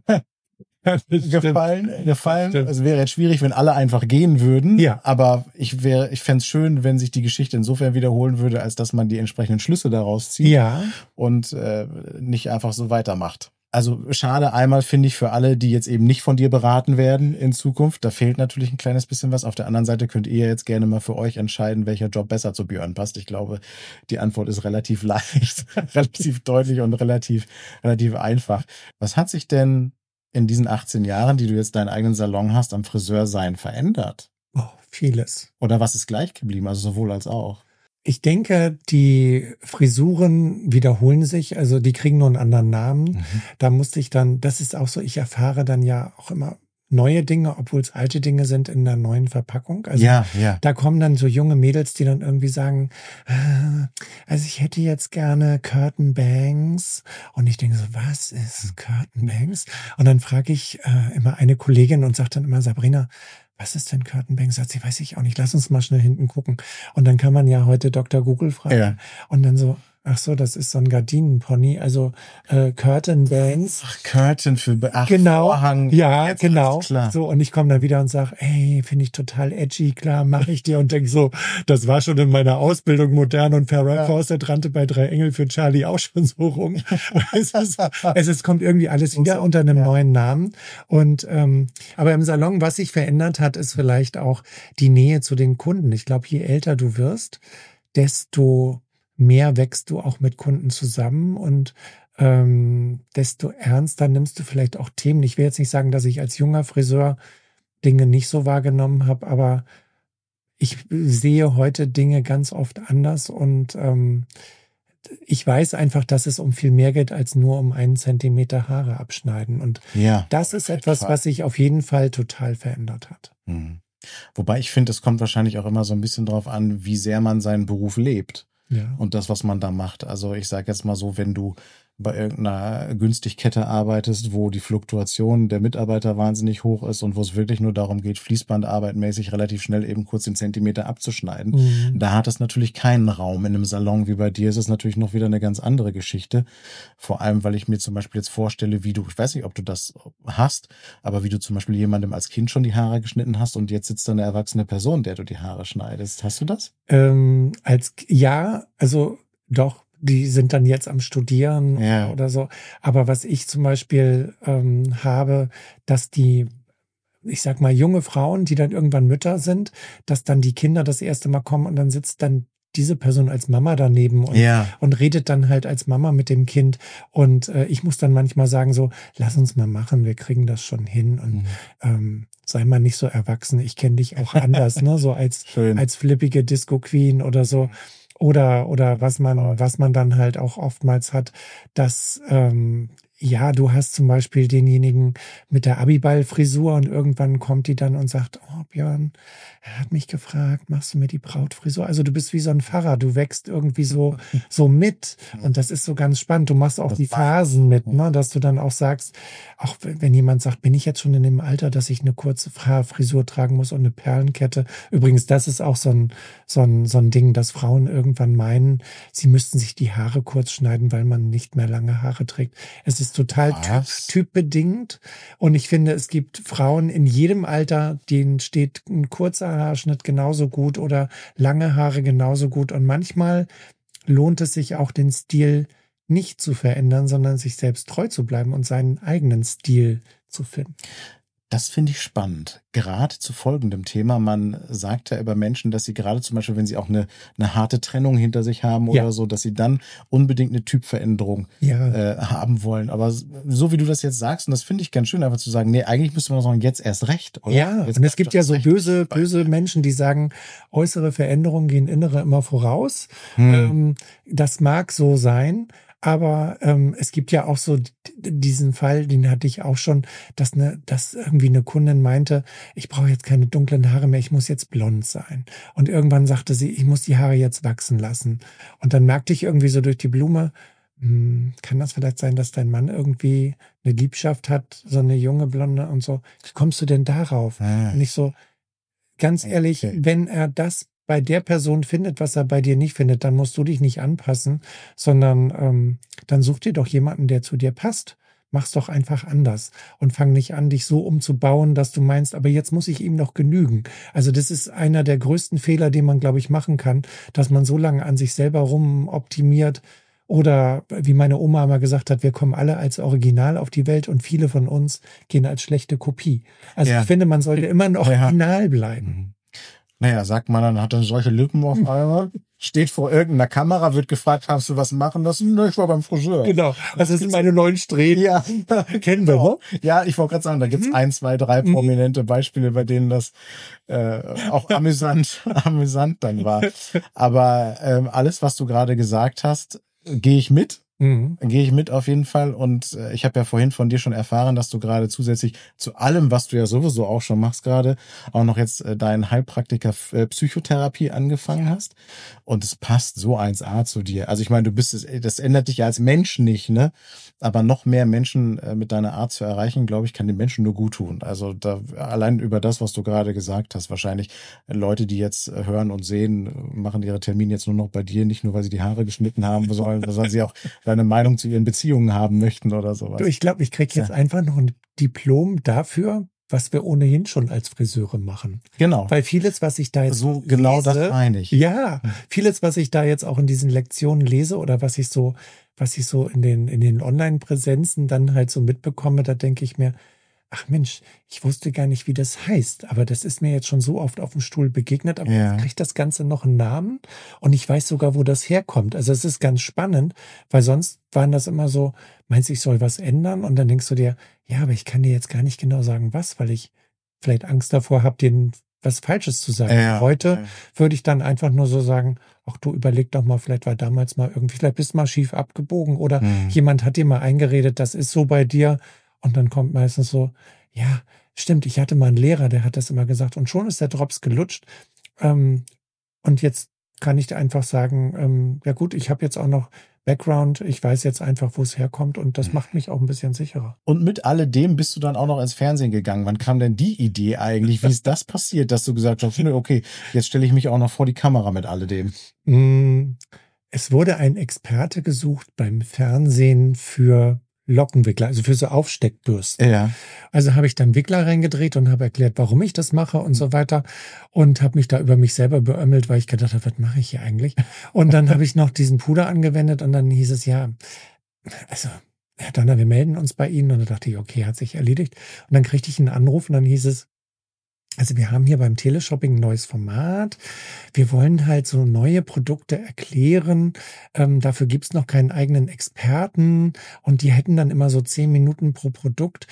gefallen. gefallen. Stimmt. Es wäre jetzt schwierig, wenn alle einfach gehen würden. Ja. Aber ich wäre, ich fände es schön, wenn sich die Geschichte insofern wiederholen würde, als dass man die entsprechenden Schlüsse daraus zieht Ja, und äh, nicht einfach so weitermacht. Also schade einmal, finde ich, für alle, die jetzt eben nicht von dir beraten werden in Zukunft. Da fehlt natürlich ein kleines bisschen was. Auf der anderen Seite könnt ihr jetzt gerne mal für euch entscheiden, welcher Job besser zu Björn passt. Ich glaube, die Antwort ist relativ leicht, relativ deutlich und relativ, relativ einfach. Was hat sich denn in diesen achtzehn Jahren, die du jetzt deinen eigenen Salon hast, am Friseursein verändert? oh, vieles. Oder was ist gleich geblieben? Also sowohl als auch. Ich denke, die Frisuren wiederholen sich, also die kriegen nur einen anderen Namen. Mhm. Da musste ich dann, das ist auch so, ich erfahre dann ja auch immer neue Dinge, obwohl es alte Dinge sind in der neuen Verpackung. Also Ja, ja. da kommen dann so junge Mädels, die dann irgendwie sagen, äh, also ich hätte jetzt gerne Curtain Bangs. Und ich denke so, was ist Curtain Bangs? Und dann frage ich äh, immer eine Kollegin und sage dann immer, Sabrina, was ist denn Curtain Bangs? Sagt sie, weiß ich auch nicht. Lass uns mal schnell hinten gucken. Und dann kann man ja heute Doktor Google fragen. Ja. Und dann so, ach so, das ist so ein Gardinenpony. Also äh, Curtain Bangs. Ach, Curtain für ach, Genau, Vorhang. ja, Jetzt genau. wird's klar. So, und ich komme dann wieder und sage, ey, finde ich total edgy, klar, mache ich dir. Und denk so, das war schon in meiner Ausbildung modern und Farrah Ja. Fawcett rannte bei Drei Engel für Charlie auch schon so rum. es, ist, es ist, kommt irgendwie alles wieder unter einem Ja. neuen Namen. Und ähm, aber im Salon, was sich verändert hat, ist vielleicht auch die Nähe zu den Kunden. Ich glaube, je älter du wirst, desto mehr wächst du auch mit Kunden zusammen und ähm, desto ernster nimmst du vielleicht auch Themen. Ich will jetzt nicht sagen, dass ich als junger Friseur Dinge nicht so wahrgenommen habe, aber ich sehe heute Dinge ganz oft anders und ähm, ich weiß einfach, dass es um viel mehr geht als nur um einen Zentimeter Haare abschneiden. Und Ja, das ist etwas, was sich auf jeden Fall total verändert hat. Mhm. Wobei ich finde, es kommt wahrscheinlich auch immer so ein bisschen drauf an, wie sehr man seinen Beruf lebt. Ja. Und das, was man da macht. Also ich sage jetzt mal so, wenn du bei irgendeiner Günstigkette arbeitest, wo die Fluktuation der Mitarbeiter wahnsinnig hoch ist und wo es wirklich nur darum geht, fließbandarbeitmäßig relativ schnell eben kurz den Zentimeter abzuschneiden, mhm. da hat es natürlich keinen Raum. In einem Salon wie bei dir ist es natürlich noch wieder eine ganz andere Geschichte. Vor allem, weil ich mir zum Beispiel jetzt vorstelle, wie du, ich weiß nicht, ob du das hast, aber wie du zum Beispiel jemandem als Kind schon die Haare geschnitten hast und jetzt sitzt da eine erwachsene Person, der du die Haare schneidest. Hast du das? Ähm, als ja, also doch. Die sind dann jetzt am Studieren ja. oder so. Aber was ich zum Beispiel ähm, habe, dass die, ich sag mal, junge Frauen, die dann irgendwann Mütter sind, dass dann die Kinder das erste Mal kommen und dann sitzt dann diese Person als Mama daneben und, ja. und redet dann halt als Mama mit dem Kind. Und äh, ich muss dann manchmal sagen so, lass uns mal machen, wir kriegen das schon hin. Und mhm. ähm, sei mal nicht so erwachsen, ich kenne dich auch anders, ne? So als, als flippige Disco-Queen oder so. Oder oder was man was man dann halt auch oftmals hat, dass ähm, ja, du hast zum Beispiel denjenigen mit der Abiball-Frisur und irgendwann kommt die dann und sagt, oh Björn, er hat mich gefragt, machst du mir die Brautfrisur? Also du bist wie so ein Pfarrer, du wächst irgendwie so so mit und das ist so ganz spannend. Du machst auch das die Phasen mit, ne, dass du dann auch sagst, auch wenn jemand sagt, bin ich jetzt schon in dem Alter, dass ich eine kurze Frisur tragen muss und eine Perlenkette. Übrigens, das ist auch so ein so ein so ein Ding, dass Frauen irgendwann meinen, sie müssten sich die Haare kurz schneiden, weil man nicht mehr lange Haare trägt. Es ist total typ, typbedingt und ich finde, es gibt Frauen in jedem Alter, denen steht ein kurzer Haarschnitt genauso gut oder lange Haare genauso gut und manchmal lohnt es sich auch, den Stil nicht zu verändern, sondern sich selbst treu zu bleiben und seinen eigenen Stil zu finden. Das finde ich spannend. Gerade zu folgendem Thema. Man sagt ja über Menschen, dass sie gerade zum Beispiel, wenn sie auch eine, eine harte Trennung hinter sich haben oder ja. so, dass sie dann unbedingt eine Typveränderung ja. äh, haben wollen. Aber so wie du das jetzt sagst, und das finde ich ganz schön, einfach zu sagen, nee, eigentlich müsste man sagen, jetzt erst recht. Oder? Ja, jetzt und es gibt ja so böse, böse Menschen, die sagen, äußere Veränderungen gehen innere immer voraus. Hm. Ähm, das mag so sein. Aber ähm, es gibt ja auch so d- diesen Fall, den hatte ich auch schon, dass eine, dass irgendwie eine Kundin meinte, ich brauche jetzt keine dunklen Haare mehr, ich muss jetzt blond sein. Und irgendwann sagte sie, ich muss die Haare jetzt wachsen lassen. Und dann merkte ich irgendwie so durch die Blume, hm, kann das vielleicht sein, dass dein Mann irgendwie eine Liebschaft hat, so eine junge Blonde und so. Wie kommst du denn darauf? Ah. Und ich so, ganz ehrlich, okay. wenn er das bei der Person findet, was er bei dir nicht findet, dann musst du dich nicht anpassen, sondern ähm, dann such dir doch jemanden, der zu dir passt. Mach's doch einfach anders und fang nicht an, dich so umzubauen, dass du meinst, aber jetzt muss ich ihm noch genügen. Also das ist einer der größten Fehler, den man, glaube ich, machen kann, dass man so lange an sich selber rumoptimiert. Oder wie meine Oma mal gesagt hat, wir kommen alle als Original auf die Welt und viele von uns gehen als schlechte Kopie. Also ja. ich finde, man sollte immer ein Original bleiben. Mhm. Naja, sagt man dann, hat dann solche Lippen auf einmal, steht vor irgendeiner Kamera, wird gefragt, hast du was machen lassen? Ich war beim Friseur. Genau, das sind meine neuen Strähnen. Ja, kennen wir, ne? Ja, ich wollte gerade sagen, da gibt's mhm. ein, zwei, drei prominente Beispiele, bei denen das äh, auch amüsant, amüsant dann war. Aber ähm, alles, was du gerade gesagt hast, gehe ich mit. Mhm. Gehe ich mit auf jeden Fall und äh, ich habe ja vorhin von dir schon erfahren, dass du gerade zusätzlich zu allem, was du ja sowieso auch schon machst gerade, auch noch jetzt äh, deinen Heilpraktiker äh, Psychotherapie angefangen hast und es passt so eins A zu dir. Also ich meine, du bist, das ändert dich ja als Mensch nicht, ne? Aber noch mehr Menschen äh, mit deiner Art zu erreichen, glaube ich, kann den Menschen nur gut tun. Also da allein über das, was du gerade gesagt hast, wahrscheinlich Leute, die jetzt äh, hören und sehen, machen ihre Termine jetzt nur noch bei dir, nicht nur, weil sie die Haare geschnitten haben sollen, sondern sie auch deine Meinung zu ihren Beziehungen haben möchten oder sowas. Du, ich glaube, ich kriege jetzt ja. einfach noch ein Diplom dafür, was wir ohnehin schon als Friseure machen. Genau. Weil vieles, was ich da jetzt so genau lese, das meine ich. Ja, vieles, was ich da jetzt auch in diesen Lektionen lese oder was ich so, was ich so in den in den Online-Präsenzen dann halt so mitbekomme, da denke ich mir, ach Mensch, ich wusste gar nicht, wie das heißt, aber das ist mir jetzt schon so oft auf dem Stuhl begegnet, aber ja. jetzt kriegt das Ganze noch einen Namen und ich weiß sogar, wo das herkommt. Also es ist ganz spannend, weil sonst waren das immer so, meinst du, ich soll was ändern? Und dann denkst du dir, ja, aber ich kann dir jetzt gar nicht genau sagen, was, weil ich vielleicht Angst davor habe, den was Falsches zu sagen. Ja, Heute ja. würde ich dann einfach nur so sagen, ach du, überleg doch mal, vielleicht war damals mal irgendwie, vielleicht bist du mal schief abgebogen oder Mhm. jemand hat dir mal eingeredet, das ist so bei dir. Und dann kommt meistens so, ja, stimmt, ich hatte mal einen Lehrer, der hat das immer gesagt und schon ist der Drops gelutscht. Ähm, und jetzt kann ich einfach sagen, ähm, ja gut, ich habe jetzt auch noch Background, ich weiß jetzt einfach, wo es herkommt und das macht mich auch ein bisschen sicherer. Und mit alledem bist du dann auch noch ins Fernsehen gegangen. Wann kam denn die Idee eigentlich? Wie ist das passiert, dass du gesagt hast, nö, okay, jetzt stelle ich mich auch noch vor die Kamera mit alledem? Mm, Es wurde ein Experte gesucht beim Fernsehen für Lockenwickler, also für so Aufsteckbürsten. Ja. Also habe ich dann Wickler reingedreht und habe erklärt, warum ich das mache und so weiter und habe mich da über mich selber beömmelt, weil ich gedacht habe, was mache ich hier eigentlich? Und dann habe ich noch diesen Puder angewendet und dann hieß es, ja, also Herr Danner, wir melden uns bei Ihnen. Und dann dachte ich, okay, hat sich erledigt. Und dann kriegte ich einen Anruf und dann hieß es, also wir haben hier beim Teleshopping ein neues Format. Wir wollen halt so neue Produkte erklären. Ähm, dafür gibt's noch keinen eigenen Experten. Und die hätten dann immer so zehn Minuten pro Produkt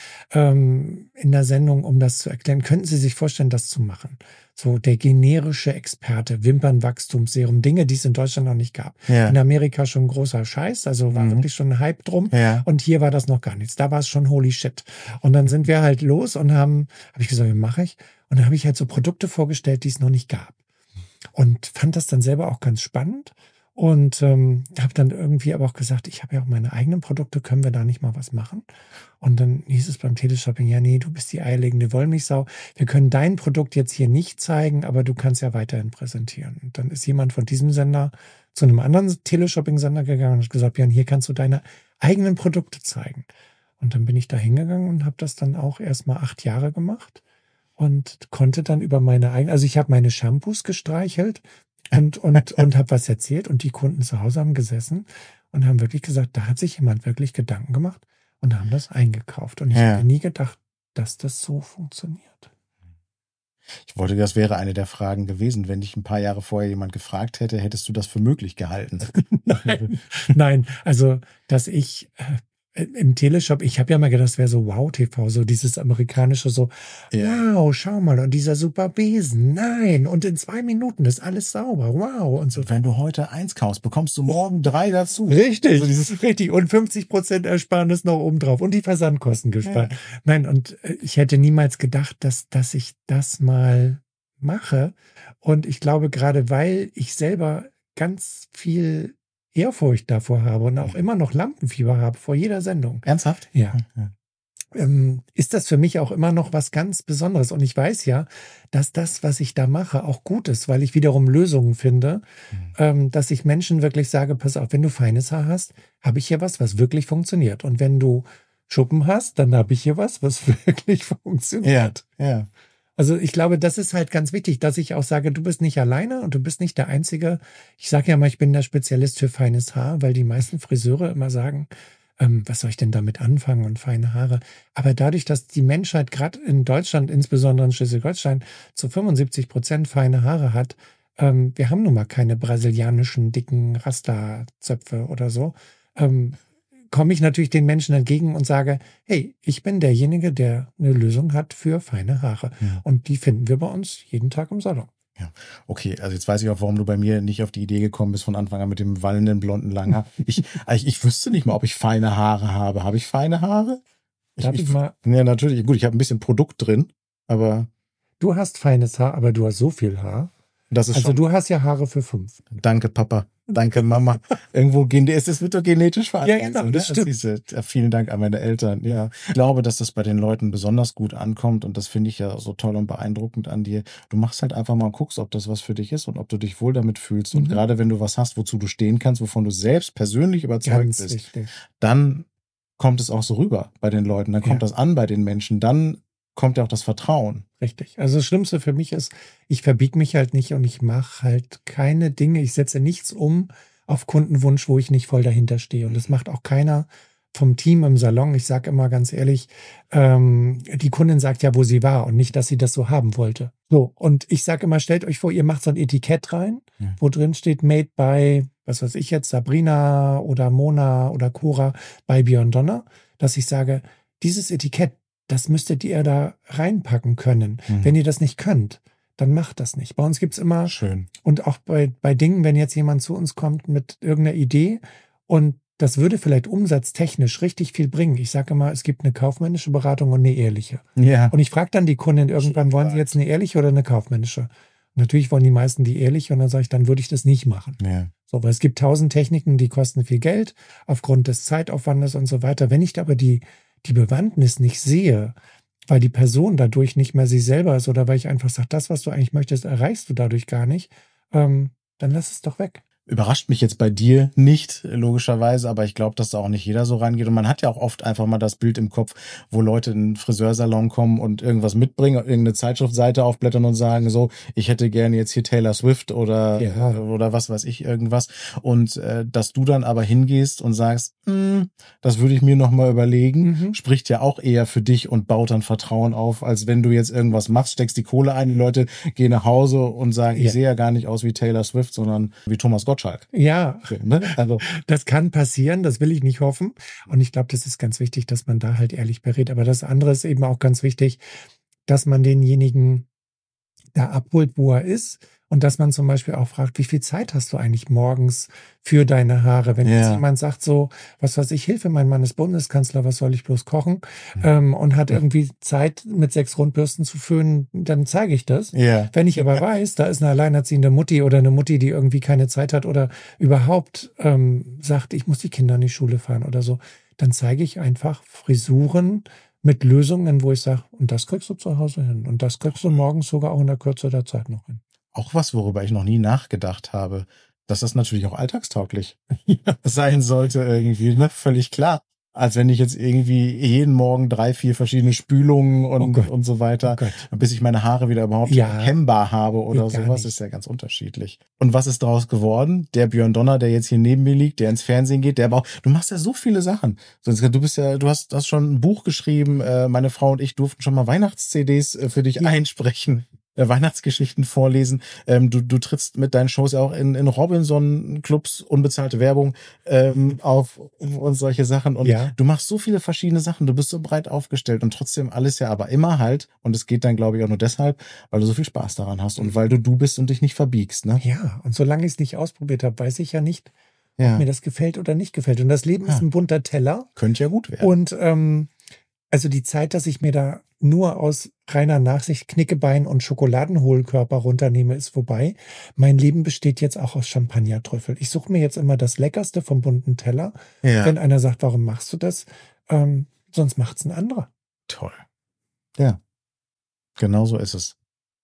ähm, in der Sendung, um das zu erklären. Könnten Sie sich vorstellen, das zu machen? So der generische Experte, Wimpernwachstumsserum, Dinge, die es in Deutschland noch nicht gab. Ja. In Amerika schon ein großer Scheiß, also war Mhm. wirklich schon ein Hype drum. Ja. Und hier war das noch gar nichts. Da war es schon holy shit. Und dann sind wir halt los und haben, habe ich gesagt, wie mache ich? Und dann habe ich halt so Produkte vorgestellt, die es noch nicht gab. Und fand das dann selber auch ganz spannend. Und ähm, habe dann irgendwie aber auch gesagt, ich habe ja auch meine eigenen Produkte, können wir da nicht mal was machen? Und dann hieß es beim Teleshopping, ja nee, du bist die eierlegende Wollmilchsau. Wir können dein Produkt jetzt hier nicht zeigen, aber du kannst ja weiterhin präsentieren. Und dann ist jemand von diesem Sender zu einem anderen Teleshopping-Sender gegangen und hat gesagt, Björn, hier kannst du deine eigenen Produkte zeigen. Und dann bin ich da hingegangen und habe das dann auch erstmal acht Jahre gemacht. Und konnte dann über meine eigenen, also ich habe meine Shampoos gestreichelt und, und, und habe was erzählt und die Kunden zu Hause haben gesessen und haben wirklich gesagt, da hat sich jemand wirklich Gedanken gemacht und haben das eingekauft. Und ich Ja. hätte nie gedacht, dass das so funktioniert. Ich wollte, das wäre eine der Fragen gewesen. Wenn dich ein paar Jahre vorher jemand gefragt hätte, hättest du das für möglich gehalten? Nein, nein, also dass ich äh, im Teleshop, ich habe ja mal gedacht, das wäre so Wow-T V, so dieses amerikanische so, Ja. wow, schau mal, und dieser super Besen, nein, und in zwei Minuten ist alles sauber, wow, und so. Wenn du heute eins kaufst, bekommst du morgen drei dazu. Richtig, Also dieses- richtig. Und fünfzig Prozent Ersparnis noch obendrauf und die Versandkosten gespart. Nein, und äh, ich hätte niemals gedacht, dass, dass ich das mal mache. Und ich glaube, gerade weil ich selber ganz viel Ehrfurcht davor habe und auch immer noch Lampenfieber habe vor jeder Sendung. Ernsthaft? Ja. Ja. Ähm, ist das für mich auch immer noch was ganz Besonderes. Und ich weiß ja, dass das, was ich da mache, auch gut ist, weil ich wiederum Lösungen finde, Mhm. ähm, dass ich Menschen wirklich sage, pass auf, wenn du feines Haar hast, habe ich hier was, was wirklich funktioniert. Und wenn du Schuppen hast, dann habe ich hier was, was wirklich funktioniert. Ja, ja. Also ich glaube, das ist halt ganz wichtig, dass ich auch sage, du bist nicht alleine und du bist nicht der Einzige. Ich sage ja mal, ich bin der Spezialist für feines Haar, weil die meisten Friseure immer sagen, ähm, was soll ich denn damit anfangen und feine Haare. Aber dadurch, dass die Menschheit gerade in Deutschland, insbesondere in Schleswig-Holstein, zu fünfundsiebzig Prozent feine Haare hat, ähm, wir haben nun mal keine brasilianischen dicken Rasta-Zöpfe oder so, ähm, komme ich natürlich den Menschen entgegen und sage, hey, ich bin derjenige, der eine Lösung hat für feine Haare. Ja. Und die finden wir bei uns jeden Tag im Salon. Okay, also jetzt weiß ich auch, warum du bei mir nicht auf die Idee gekommen bist von Anfang an mit dem wallenden blonden Langhaar. Ich, ich, ich wüsste nicht mal, ob ich feine Haare habe. Habe ich feine Haare? Darf ich mal? Ja, natürlich. Gut, ich habe ein bisschen Produkt drin, aber Du hast feines Haar, aber du hast so viel Haar. das ist Also schon... du hast ja Haare für fünf. Danke, Papa. Danke, Mama. Irgendwo gehen, es ist, wird doch genetisch verankert. Ja, genau, ne? das stimmt. Siehst du, ja, vielen Dank an meine Eltern. Ja, ich glaube, dass das bei den Leuten besonders gut ankommt und das finde ich ja so toll und beeindruckend an dir. Du machst halt einfach mal und guckst, ob das was für dich ist und ob du dich wohl damit fühlst. Und Mhm. gerade wenn du was hast, wozu du stehen kannst, wovon du selbst persönlich überzeugt Ganz bist, wichtig. dann kommt es auch so rüber bei den Leuten. Dann kommt Ja. das an bei den Menschen. Dann kommt ja auch das Vertrauen. Richtig. Also das Schlimmste für mich ist, ich verbieg mich halt nicht und ich mache halt keine Dinge, ich setze nichts um auf Kundenwunsch, wo ich nicht voll dahinter stehe. Und das macht auch keiner vom Team im Salon. Ich sage immer ganz ehrlich, ähm, die Kundin sagt ja, wo sie war und nicht, dass sie das so haben wollte. So, und ich sage immer, stellt euch vor, ihr macht so ein Etikett rein, Ja. wo drin steht, made by, was weiß ich jetzt, Sabrina oder Mona oder Cora bei Björn Donner, dass ich sage, dieses Etikett, das müsstet ihr da reinpacken können. Mhm. Wenn ihr das nicht könnt, dann macht das nicht. Bei uns gibt's immer, Schön. und auch bei, bei Dingen, wenn jetzt jemand zu uns kommt mit irgendeiner Idee und das würde vielleicht umsatztechnisch richtig viel bringen. Ich sage immer, es gibt eine kaufmännische Beratung und eine ehrliche. Ja. Und ich frage dann die Kundin irgendwann, wollen Sie jetzt eine ehrliche oder eine kaufmännische? Und natürlich wollen die meisten die ehrliche und dann sage ich, dann würde ich das nicht machen. Ja. So, weil es gibt tausend Techniken, die kosten viel Geld aufgrund des Zeitaufwandes und so weiter. Wenn ich aber die, die Bewandtnis nicht sehe, weil die Person dadurch nicht mehr sie selber ist oder weil ich einfach sage, das, was du eigentlich möchtest, erreichst du dadurch gar nicht, ähm, dann lass es doch weg. Überrascht mich jetzt bei dir nicht, logischerweise, aber ich glaube, dass da auch nicht jeder so reingeht. Und man hat ja auch oft einfach mal das Bild im Kopf, wo Leute in den Friseursalon kommen und irgendwas mitbringen, irgendeine Zeitschriftseite aufblättern und sagen so, ich hätte gerne jetzt hier Taylor Swift oder Ja. oder was weiß ich, irgendwas. Und äh, dass du dann aber hingehst und sagst, hm, das würde ich mir noch mal überlegen, Mhm. spricht ja auch eher für dich und baut dann Vertrauen auf, als wenn du jetzt irgendwas machst, steckst die Kohle ein, die Leute gehen nach Hause und sagen, ich Ja. sehe ja gar nicht aus wie Taylor Swift, sondern wie Thomas Gottschalk. Ja, So, ne? Also, das kann passieren, das will ich nicht hoffen. Und ich glaube, das ist ganz wichtig, dass man da halt ehrlich berät. Aber das andere ist eben auch ganz wichtig, dass man denjenigen da abholt, wo er ist. Und dass man zum Beispiel auch fragt, wie viel Zeit hast du eigentlich morgens für deine Haare? Wenn Ja. jetzt jemand sagt so, was weiß ich, Hilfe, mein Mann ist Bundeskanzler, was soll ich bloß kochen? Ähm, und hat irgendwie Zeit, mit sechs Rundbürsten zu föhnen, dann zeige ich das. ja. Wenn ich aber weiß, da ist eine alleinerziehende Mutti oder eine Mutti, die irgendwie keine Zeit hat oder überhaupt ähm, sagt, ich muss die Kinder in die Schule fahren oder so, dann zeige ich einfach Frisuren mit Lösungen, wo ich sage, und das kriegst du zu Hause hin und das kriegst du morgens sogar auch in der Kürze der Zeit noch hin. Auch was, worüber ich noch nie nachgedacht habe, dass das natürlich auch alltagstauglich sein sollte irgendwie, ne? Völlig klar. Als wenn ich jetzt irgendwie jeden Morgen drei, vier verschiedene Spülungen und, Oh Gott. und so weiter, Oh Gott. bis ich meine Haare wieder überhaupt Ja. erkennbar habe oder Geht gar sowas, nicht. ist ja ganz unterschiedlich. Und was ist daraus geworden? Der Björn Donner, der jetzt hier neben mir liegt, der ins Fernsehen geht, der aber auch, du machst ja so viele Sachen. Sonst, du bist ja, du hast, hast schon ein Buch geschrieben, äh, meine Frau und ich durften schon mal Weihnachts-C Ds äh, für dich Ja. einsprechen. Weihnachtsgeschichten vorlesen. Ähm, du, du trittst mit deinen Shows ja auch in, in Robinson-Clubs, unbezahlte Werbung ähm, auf und solche Sachen. Und Ja. du machst so viele verschiedene Sachen. Du bist so breit aufgestellt und trotzdem alles ja aber immer halt. Und es geht dann, glaube ich, auch nur deshalb, weil du so viel Spaß daran hast und weil du du bist und dich nicht verbiegst. Ne? Ja, und solange ich es nicht ausprobiert habe, weiß ich ja nicht, Ja. ob mir das gefällt oder nicht gefällt. Und das Leben Ja. ist ein bunter Teller. Könnte ja gut werden. Und ähm, also die Zeit, dass ich mir da nur aus reiner Nachsicht Knickebein und Schokoladenhohlkörper runternehme, ist vorbei. Mein Leben besteht jetzt auch aus Champagnertrüffel. Ich suche mir jetzt immer das Leckerste vom bunten Teller. ja. Wenn einer sagt, warum machst du das? Ähm, sonst macht's ein anderer. Toll. Ja. Genau so ist es.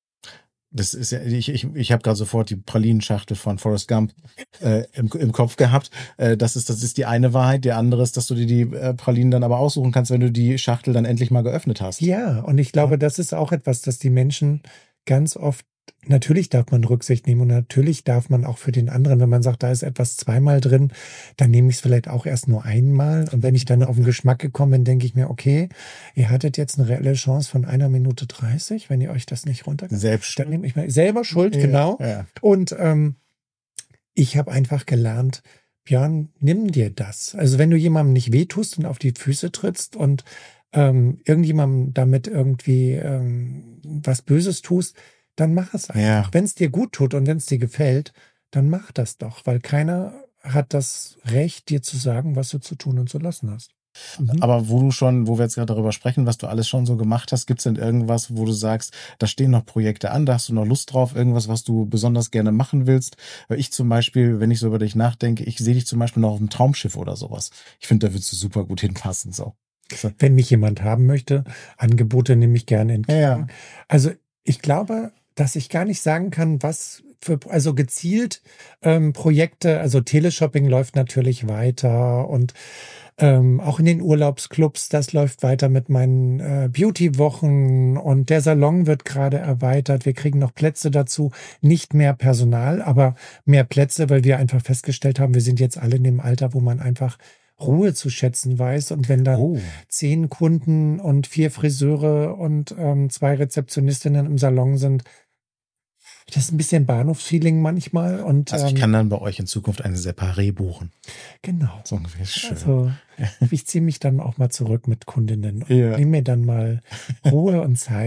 Das ist ja, ich, ich, ich habe gerade sofort die Pralinenschachtel von Forrest Gump äh, im, im Kopf gehabt. Äh, das ist, das ist die eine Wahrheit. Die andere ist, dass du dir die äh, Pralinen dann aber aussuchen kannst, wenn du die Schachtel dann endlich mal geöffnet hast. Ja, und ich glaube, das ist auch etwas, das die Menschen ganz oft, natürlich darf man Rücksicht nehmen und natürlich darf man auch für den anderen, wenn man sagt, da ist etwas zweimal drin, dann nehme ich es vielleicht auch erst nur einmal. Und wenn ich dann auf den Geschmack gekommen bin, denke ich mir, okay, ihr hattet jetzt eine reelle Chance von einer Minute dreißig, wenn ihr euch das nicht runtergeht. Selbst. Dann nehme ich mal selber Schuld, Ja, genau. Ja. Und ähm, ich habe einfach gelernt, Björn, nimm dir das. Also wenn du jemandem nicht wehtust und auf die Füße trittst und ähm, irgendjemandem damit irgendwie ähm, was Böses tust, dann mach es einfach. Ja. Wenn es dir gut tut und wenn es dir gefällt, dann mach das doch, weil keiner hat das Recht, dir zu sagen, was du zu tun und zu lassen hast. Mhm. Aber wo du schon, wo wir jetzt gerade darüber sprechen, was du alles schon so gemacht hast, gibt's denn irgendwas, wo du sagst, da stehen noch Projekte an, da hast du noch Lust drauf, irgendwas, was du besonders gerne machen willst? Weil ich zum Beispiel, wenn ich so über dich nachdenke, ich sehe dich zum Beispiel noch auf einem Traumschiff oder sowas. Ich finde, da würdest du super gut hinpassen, so. Wenn mich jemand haben möchte, Angebote nehme ich gerne entgegen. Ja. Also ich glaube, dass ich gar nicht sagen kann, was für, also gezielt ähm, Projekte, also Teleshopping läuft natürlich weiter und ähm, auch in den Urlaubsclubs, das läuft weiter mit meinen äh, Beauty-Wochen und der Salon wird gerade erweitert. Wir kriegen noch Plätze dazu, nicht mehr Personal, aber mehr Plätze, weil wir einfach festgestellt haben, wir sind jetzt alle in dem Alter, wo man einfach Ruhe zu schätzen weiß. Und wenn da Oh. zehn Kunden und vier Friseure und ähm, zwei Rezeptionistinnen im Salon sind, das ist ein bisschen Bahnhofsfeeling manchmal. Und Also ich ähm, kann dann bei euch in Zukunft eine Separé buchen. genau. So ungefähr. Schön. Also ich ziehe mich dann auch mal zurück mit Kundinnen und Ja. nehme mir dann mal Ruhe und Zeit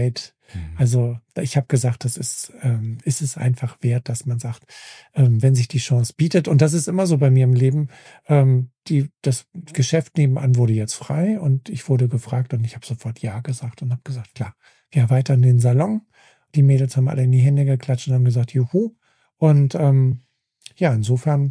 Also ich habe gesagt, das ist, ähm, ist es einfach wert, dass man sagt, ähm, wenn sich die Chance bietet. Und das ist immer so bei mir im Leben. Ähm, die, das Geschäft nebenan wurde jetzt frei und ich wurde gefragt und ich habe sofort Ja gesagt und habe gesagt, klar, wir erweitern den Salon. Die Mädels haben alle in die Hände geklatscht und haben gesagt, juhu. Und ähm, ja, insofern,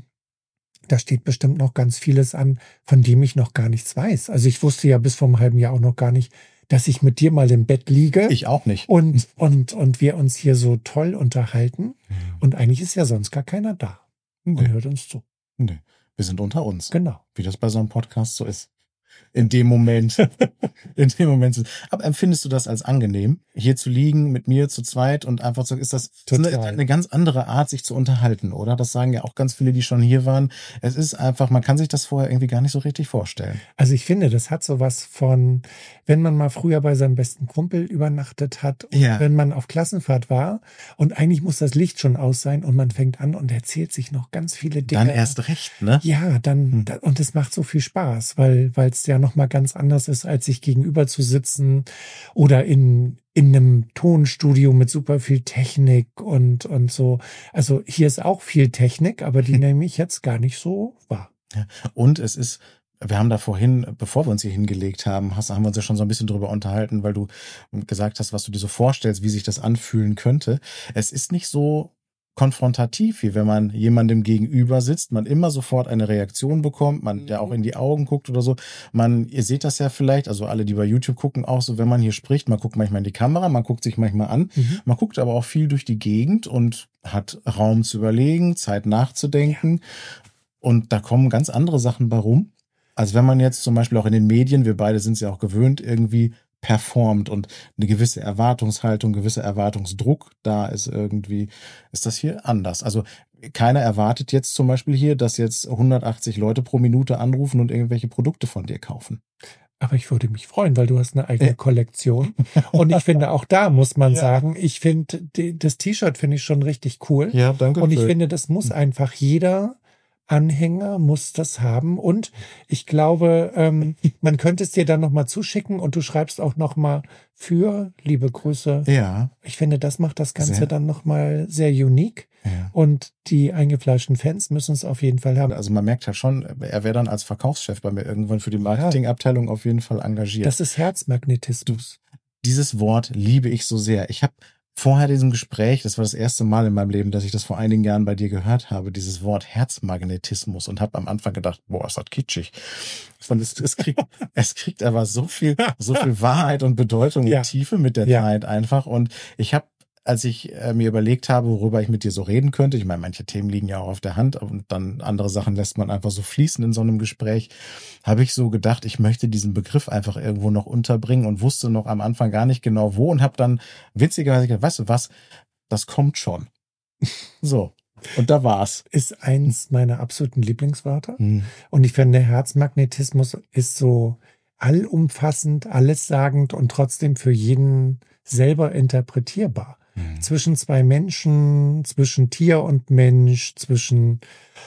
da steht bestimmt noch ganz vieles an, von dem ich noch gar nichts weiß. Also ich wusste ja bis vor einem halben Jahr auch noch gar nicht, dass ich mit dir mal im Bett liege. Ich auch nicht. Und, und, und wir uns hier so toll unterhalten. Mhm. Und eigentlich ist ja sonst gar keiner da. Und Nee. hört uns zu. Nee. Wir sind unter uns. Genau. Wie das bei so einem Podcast so ist. In dem Moment. in dem Moment. Aber empfindest du das als angenehm, hier zu liegen, mit mir zu zweit und einfach so, ist das Total. eine, eine ganz andere Art, sich zu unterhalten, oder? Das sagen ja auch ganz viele, die schon hier waren. Es ist einfach, man kann sich das vorher irgendwie gar nicht so richtig vorstellen. Also ich finde, das hat sowas von, wenn man mal früher bei seinem besten Kumpel übernachtet hat und Ja. wenn man auf Klassenfahrt war und eigentlich muss das Licht schon aus sein und man fängt an und erzählt sich noch ganz viele Dinge. Dann erst recht, ne? Ja, dann, Hm. da, und es macht so viel Spaß, weil weil es ja nochmal ganz anders ist, als sich gegenüber zu sitzen oder in, in einem Tonstudio mit super viel Technik und, und so. Also hier ist auch viel Technik, aber die nehme ich jetzt gar nicht so wahr. Ja. Und es ist, wir haben da vorhin, bevor wir uns hier hingelegt haben, hast, haben wir uns ja schon so ein bisschen drüber unterhalten, weil du gesagt hast, was du dir so vorstellst, wie sich das anfühlen könnte. Es ist nicht so konfrontativ, wie wenn man jemandem gegenüber sitzt, man immer sofort eine Reaktion bekommt, man der auch in die Augen guckt oder so. Man, ihr seht das ja vielleicht, also alle, die bei YouTube gucken, auch so, wenn man hier spricht, man guckt manchmal in die Kamera, man guckt sich manchmal an, Mhm. man guckt aber auch viel durch die Gegend und hat Raum zu überlegen, Zeit nachzudenken. Und da kommen ganz andere Sachen bei rum. Also wenn man jetzt zum Beispiel auch in den Medien, wir beide sind es ja auch gewöhnt, irgendwie performt und eine gewisse Erwartungshaltung, gewisser Erwartungsdruck da ist irgendwie, ist das hier anders. Also keiner erwartet jetzt zum Beispiel hier, dass jetzt hundertachtzig Leute pro Minute anrufen und irgendwelche Produkte von dir kaufen. Aber ich würde mich freuen, weil du hast eine eigene Ja. Kollektion. Und ich finde, auch da muss man Ja. sagen, ich finde, die- das T-Shirt finde ich schon richtig cool. Ja, danke. Und ich finde, das muss einfach jeder Anhänger muss das haben. Und ich glaube, ähm, man könnte es dir dann nochmal zuschicken und du schreibst auch nochmal für, liebe Grüße. ja, Ich finde, das macht das Ganze Sehr. dann nochmal sehr unique. ja. Und die eingefleischten Fans müssen es auf jeden Fall haben. Also man merkt halt schon, er wäre dann als Verkaufschef bei mir irgendwann für die Marketingabteilung auf jeden Fall engagiert. Das ist Herzmagnetismus. Dieses Wort liebe ich so sehr. Ich habe vorher diesem Gespräch, das war das erste Mal in meinem Leben, dass ich das vor einigen Jahren bei dir gehört habe, dieses Wort Herzmagnetismus, und habe am Anfang gedacht, boah, ist das kitschig. Und es, es kriegt, es kriegt aber so viel, so viel Wahrheit und Bedeutung Ja. und Tiefe mit der Ja. Zeit einfach. Und ich habe, als ich äh, mir überlegt habe, worüber ich mit dir so reden könnte, ich meine, manche Themen liegen ja auch auf der Hand und dann andere Sachen lässt man einfach so fließen in so einem Gespräch, habe ich so gedacht, ich möchte diesen Begriff einfach irgendwo noch unterbringen und wusste noch am Anfang gar nicht genau wo und habe dann witzigerweise gedacht, weißt du was, das kommt schon. So, und da war's. Ist eins meiner absoluten Lieblingswörter. Hm. Und ich finde, Herzmagnetismus ist so allumfassend, allessagend und trotzdem für jeden selber interpretierbar. Hm. Zwischen zwei Menschen, zwischen Tier und Mensch, zwischen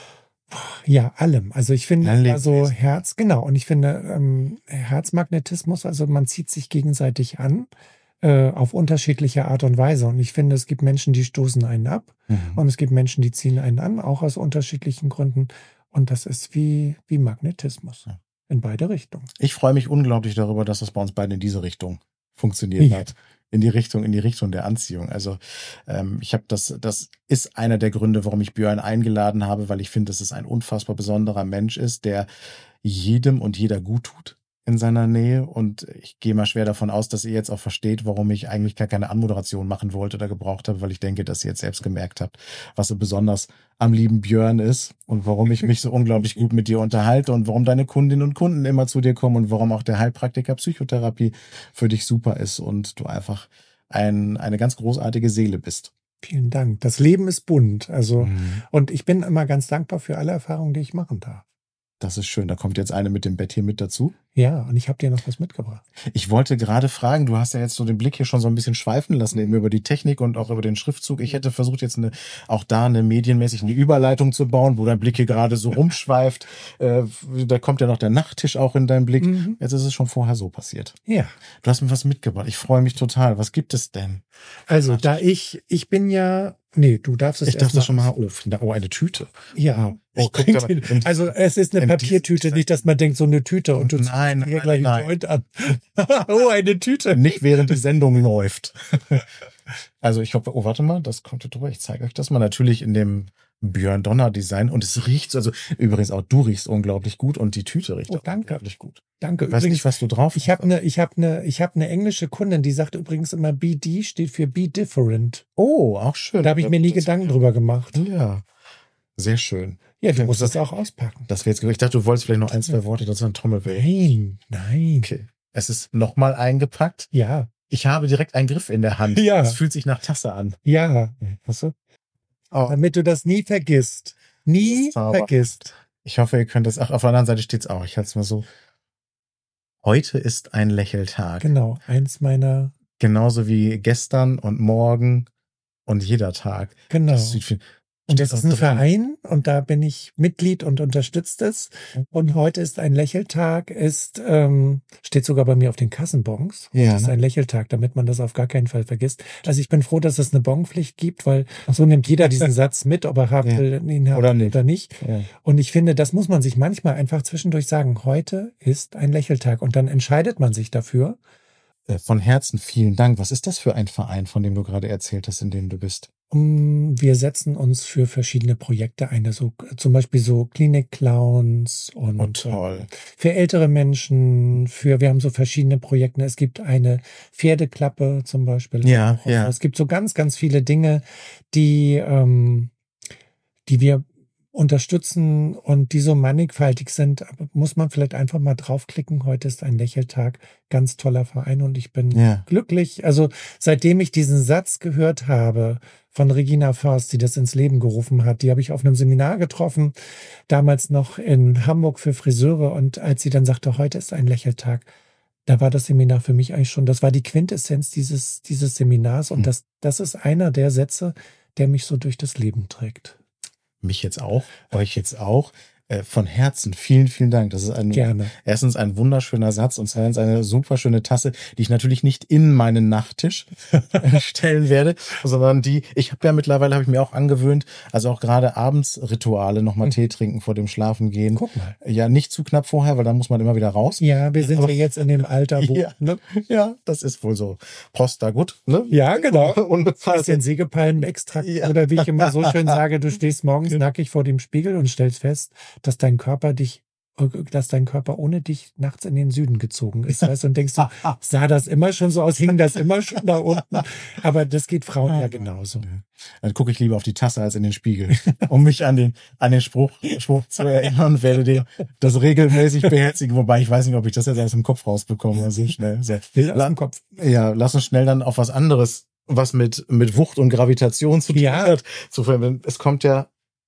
ja, allem. Also ich finde, Alle also Lebewesen. Herz, genau. Und ich finde, ähm, Herzmagnetismus, also man zieht sich gegenseitig an, äh, auf unterschiedliche Art und Weise. Und ich finde, es gibt Menschen, die stoßen einen ab. Mhm. Und es gibt Menschen, die ziehen einen an, auch aus unterschiedlichen Gründen. Und das ist wie, wie Magnetismus. Ja. In beide Richtungen. Ich freue mich unglaublich darüber, dass das bei uns beiden in diese Richtung funktioniert Ja. hat. In die Richtung, in die Richtung der Anziehung. Also ähm, ich habe das, das ist einer der Gründe, warum ich Björn eingeladen habe, weil ich finde, dass es ein unfassbar besonderer Mensch ist, der jedem und jeder gut tut in seiner Nähe. Und ich gehe mal schwer davon aus, dass ihr jetzt auch versteht, warum ich eigentlich gar keine Anmoderation machen wollte oder gebraucht habe, weil ich denke, dass ihr jetzt selbst gemerkt habt, was so besonders am lieben Björn ist und warum ich mich so unglaublich gut mit dir unterhalte und warum deine Kundinnen und Kunden immer zu dir kommen und warum auch der Heilpraktiker Psychotherapie für dich super ist und du einfach ein, eine ganz großartige Seele bist. Vielen Dank. Das Leben ist bunt. Also, Mhm. und ich bin immer ganz dankbar für alle Erfahrungen, die ich machen darf. Das ist schön. Da kommt jetzt eine mit dem Bett hier mit dazu. Ja, und ich habe dir noch was mitgebracht. Ich wollte gerade fragen, du hast ja jetzt so den Blick hier schon so ein bisschen schweifen lassen, eben über die Technik und auch über den Schriftzug. Ich hätte versucht, jetzt eine, auch da eine medienmäßig eine Überleitung zu bauen, wo dein Blick hier gerade so rumschweift. Äh, da kommt ja noch der Nachttisch auch in deinen Blick. Mhm. Jetzt ist es schon vorher so passiert. Ja. Du hast mir was mitgebracht. Ich freue mich total. Was gibt es denn? Also, da ich, ich bin ja, nee, du darfst es Ich darf das schon mal, oh, oh, eine Tüte. Ja. Oh, guck mal. Den, also, es ist eine Papiertüte, nicht, dass man denkt, so eine Tüte und du nein, hier gleich einen Joint an. Oh, eine Tüte. Nicht während die Sendung läuft. Also, ich hoffe, oh, warte mal, das kommt drüber. Ich zeige euch das mal natürlich in dem Björn Donner Design und es riecht so, also übrigens auch du riechst unglaublich gut und die Tüte riecht oh, auch danke. unglaublich gut. Danke. Ich weiß übrigens, nicht, was du drauf hast. Ich habe eine, ich habe eine, ich habe eine englische Kundin, die sagt übrigens immer B D steht für Be Different. Oh, auch schön. Da habe ich mir nie Gedanken drüber gemacht. Ja, sehr schön. Ja, du musst das auch auspacken. Das wäre jetzt, ich dachte, du wolltest vielleicht noch ein, zwei Worte dazu ein Trommelwirbel. Nein, nein. Okay. Es ist nochmal eingepackt. Ja. Ich habe direkt einen Griff in der Hand. Ja. Es fühlt sich nach Tasse an. Ja. Weißt du? Oh. Damit du das nie vergisst. Nie vergisst. Ich hoffe, ihr könnt das, ach, auf der anderen Seite steht's auch. Ich halte es mal so. Heute ist ein Lächeltag. Genau, eins meiner. Genauso wie gestern und morgen und jeder Tag. Genau. Das ist und das ist ein Verein und da bin ich Mitglied und unterstützt es. Und heute ist ein Lächeltag, ist, ähm, steht sogar bei mir auf den Kassenbons. Ja, das ist ne? ein Lächeltag, damit man das auf gar keinen Fall vergisst. Also ich bin froh, dass es eine Bonpflicht gibt, weil so nimmt jeder diesen Satz mit, ob er haben ja. will, ihn haben oder nicht. Oder nicht. Ja. Und ich finde, das muss man sich manchmal einfach zwischendurch sagen. Heute ist ein Lächeltag und dann entscheidet man sich dafür. Von Herzen vielen Dank. Was ist das für ein Verein, von dem du gerade erzählt hast, in dem du bist? Wir setzen uns für verschiedene Projekte ein, so zum Beispiel so Klinik-Clowns und oh, toll. für ältere Menschen, für wir haben so verschiedene Projekte. Es gibt eine Pferdeklappe zum Beispiel. Ja, ja. Es gibt so ganz, ganz viele Dinge, die, ähm, die wir unterstützen und die so mannigfaltig sind, aber muss man vielleicht einfach mal draufklicken. Heute ist ein Lächeltag, ganz toller Verein und ich bin ja. glücklich. Also seitdem ich diesen Satz gehört habe von Regina Först, die das ins Leben gerufen hat, die habe ich auf einem Seminar getroffen, damals noch in Hamburg für Friseure und als sie dann sagte, heute ist ein Lächeltag, da war das Seminar für mich eigentlich schon, das war die Quintessenz dieses, dieses Seminars und hm. das, das ist einer der Sätze, der mich so durch das Leben trägt. Mich jetzt auch, euch jetzt auch. Äh, von Herzen vielen, vielen Dank. Das ist ein, Gerne. erstens ein wunderschöner Satz und zweitens eine super schöne Tasse, die ich natürlich nicht in meinen Nachttisch stellen werde, sondern die, ich habe ja mittlerweile, habe ich mir auch angewöhnt, also auch gerade abends Rituale, nochmal mhm. Tee trinken vor dem Schlafengehen. Guck mal. Ja, nicht zu knapp vorher, weil dann muss man immer wieder raus. Ja, wir sind Aber, ja jetzt in dem Alter, wo... Ja, ne? Ja, das ist wohl so. Post da gut, ne? Ja, genau. Unbezahlt. Bisschen Sägepalmenextrakt. Ja. Oder wie ich immer so schön sage, du stehst morgens nackig vor dem Spiegel und stellst fest, dass dein Körper dich, dass dein Körper ohne dich nachts in den Süden gezogen ist, weißt du, und denkst du, sah das immer schon so aus, hing das immer schon da unten, aber das geht Frauen ja genauso. Dann gucke ich lieber auf die Tasse als in den Spiegel, um mich an den, an den Spruch, Spruch zu erinnern und werde den, das regelmäßig beherzigen, wobei ich weiß nicht, ob ich das jetzt aus dem Kopf rausbekomme, so schnell. So. Aus dem Kopf. Ja, lass uns schnell dann auf was anderes, was mit, mit Wucht und Gravitation zu tun ja. hat. Es kommt ja,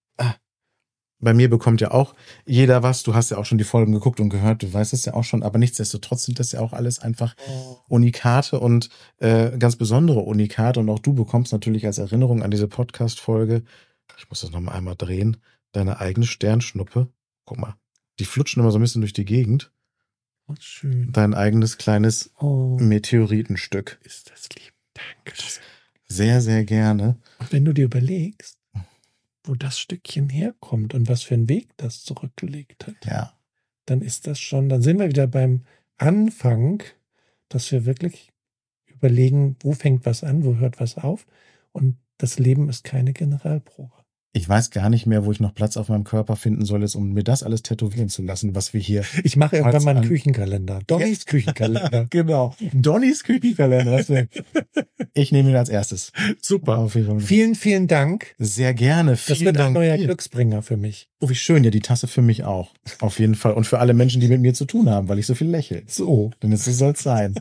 bei mir bekommt ja auch jeder was. Du hast ja auch schon die Folgen geguckt und gehört. Du weißt es ja auch schon. Aber nichtsdestotrotz sind das ja auch alles einfach Unikate und äh, ganz besondere Unikate. Und auch du bekommst natürlich als Erinnerung an diese Podcast-Folge, ich muss das nochmal einmal drehen, deine eigene Sternschnuppe. Guck mal, die flutschen immer so ein bisschen durch die Gegend. Oh, schön. Dein eigenes kleines oh. Meteoritenstück. Ist das lieb. Danke. Sehr, sehr gerne. Und wenn du dir überlegst, wo das Stückchen herkommt und was für einen Weg das zurückgelegt hat, ja. dann ist das schon, dann sind wir wieder beim Anfang, dass wir wirklich überlegen, wo fängt was an, wo hört was auf und das Leben ist keine Generalprobe. Ich weiß gar nicht mehr, wo ich noch Platz auf meinem Körper finden soll, ist, um mir das alles tätowieren zu lassen, was wir hier... Ich mache irgendwann mal einen Küchenkalender. Donnys ja. Küchenkalender. Genau. Donnys Küchenkalender. Ich nehme ihn als erstes. Super. Auf jeden Fall. Vielen, vielen Dank. Sehr gerne. Vielen das wird Dank. ein neuer Glücksbringer für mich. Oh, wie schön. Ja, die Tasse für mich auch. Auf jeden Fall. Und für alle Menschen, die mit mir zu tun haben, weil ich so viel lächle. So. Denn so soll es sein.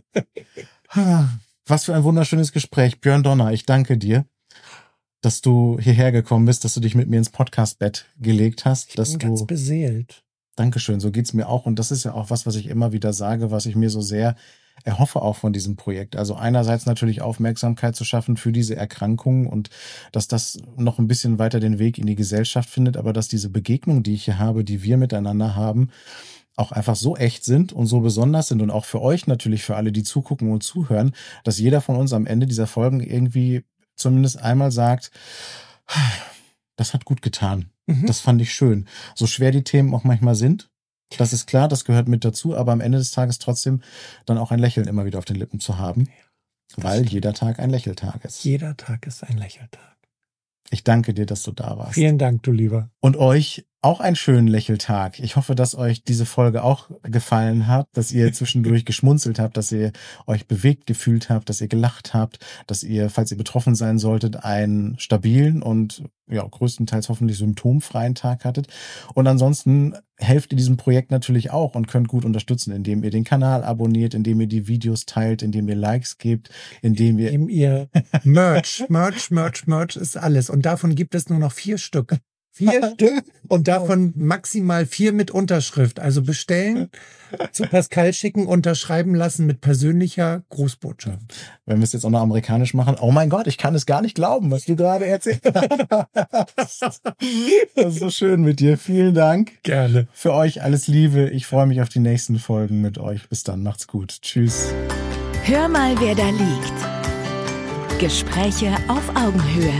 Was für ein wunderschönes Gespräch. Björn Donner, ich danke dir, dass du hierher gekommen bist, dass du dich mit mir ins Podcast-Bett gelegt hast. Ich dass bin du ganz beseelt. Dankeschön, so geht's mir auch. Und das ist ja auch was, was ich immer wieder sage, was ich mir so sehr erhoffe auch von diesem Projekt. Also einerseits natürlich Aufmerksamkeit zu schaffen für diese Erkrankungen und dass das noch ein bisschen weiter den Weg in die Gesellschaft findet, aber dass diese Begegnungen, die ich hier habe, die wir miteinander haben, auch einfach so echt sind und so besonders sind und auch für euch natürlich, für alle, die zugucken und zuhören, dass jeder von uns am Ende dieser Folgen irgendwie zumindest einmal sagt, das hat gut getan. Mhm. Das fand ich schön. So schwer die Themen auch manchmal sind, das ist klar, das gehört mit dazu, aber am Ende des Tages trotzdem dann auch ein Lächeln immer wieder auf den Lippen zu haben, das weil stimmt. Jeder Tag ein Lächeltag ist. Jeder Tag ist ein Lächeltag. Ich danke dir, dass du da warst. Vielen Dank, du Lieber. Und euch auch einen schönen Lächeltag. Ich hoffe, dass euch diese Folge auch gefallen hat, dass ihr zwischendurch geschmunzelt habt, dass ihr euch bewegt gefühlt habt, dass ihr gelacht habt, dass ihr, falls ihr betroffen sein solltet, einen stabilen und ja größtenteils hoffentlich symptomfreien Tag hattet. Und ansonsten helft ihr diesem Projekt natürlich auch und könnt gut unterstützen, indem ihr den Kanal abonniert, indem ihr die Videos teilt, indem ihr Likes gebt, indem ihr... Indem ihr Merch, Merch, Merch, Merch ist alles. Und davon gibt es nur noch vier Stück. Vier Stück und davon maximal vier mit Unterschrift. Also bestellen, zu Pascal schicken, unterschreiben lassen mit persönlicher Grußbotschaft. Wenn wir es jetzt auch noch amerikanisch machen, oh mein Gott, ich kann es gar nicht glauben, was du gerade erzählt hast. Das ist so schön mit dir. Vielen Dank. Gerne. Für euch alles Liebe. Ich freue mich auf die nächsten Folgen mit euch. Bis dann, macht's gut. Tschüss. Hör mal, wer da liegt. Gespräche auf Augenhöhe.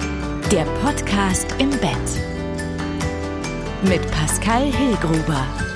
Der Podcast im Bett. Mit Pascal Hillgruber.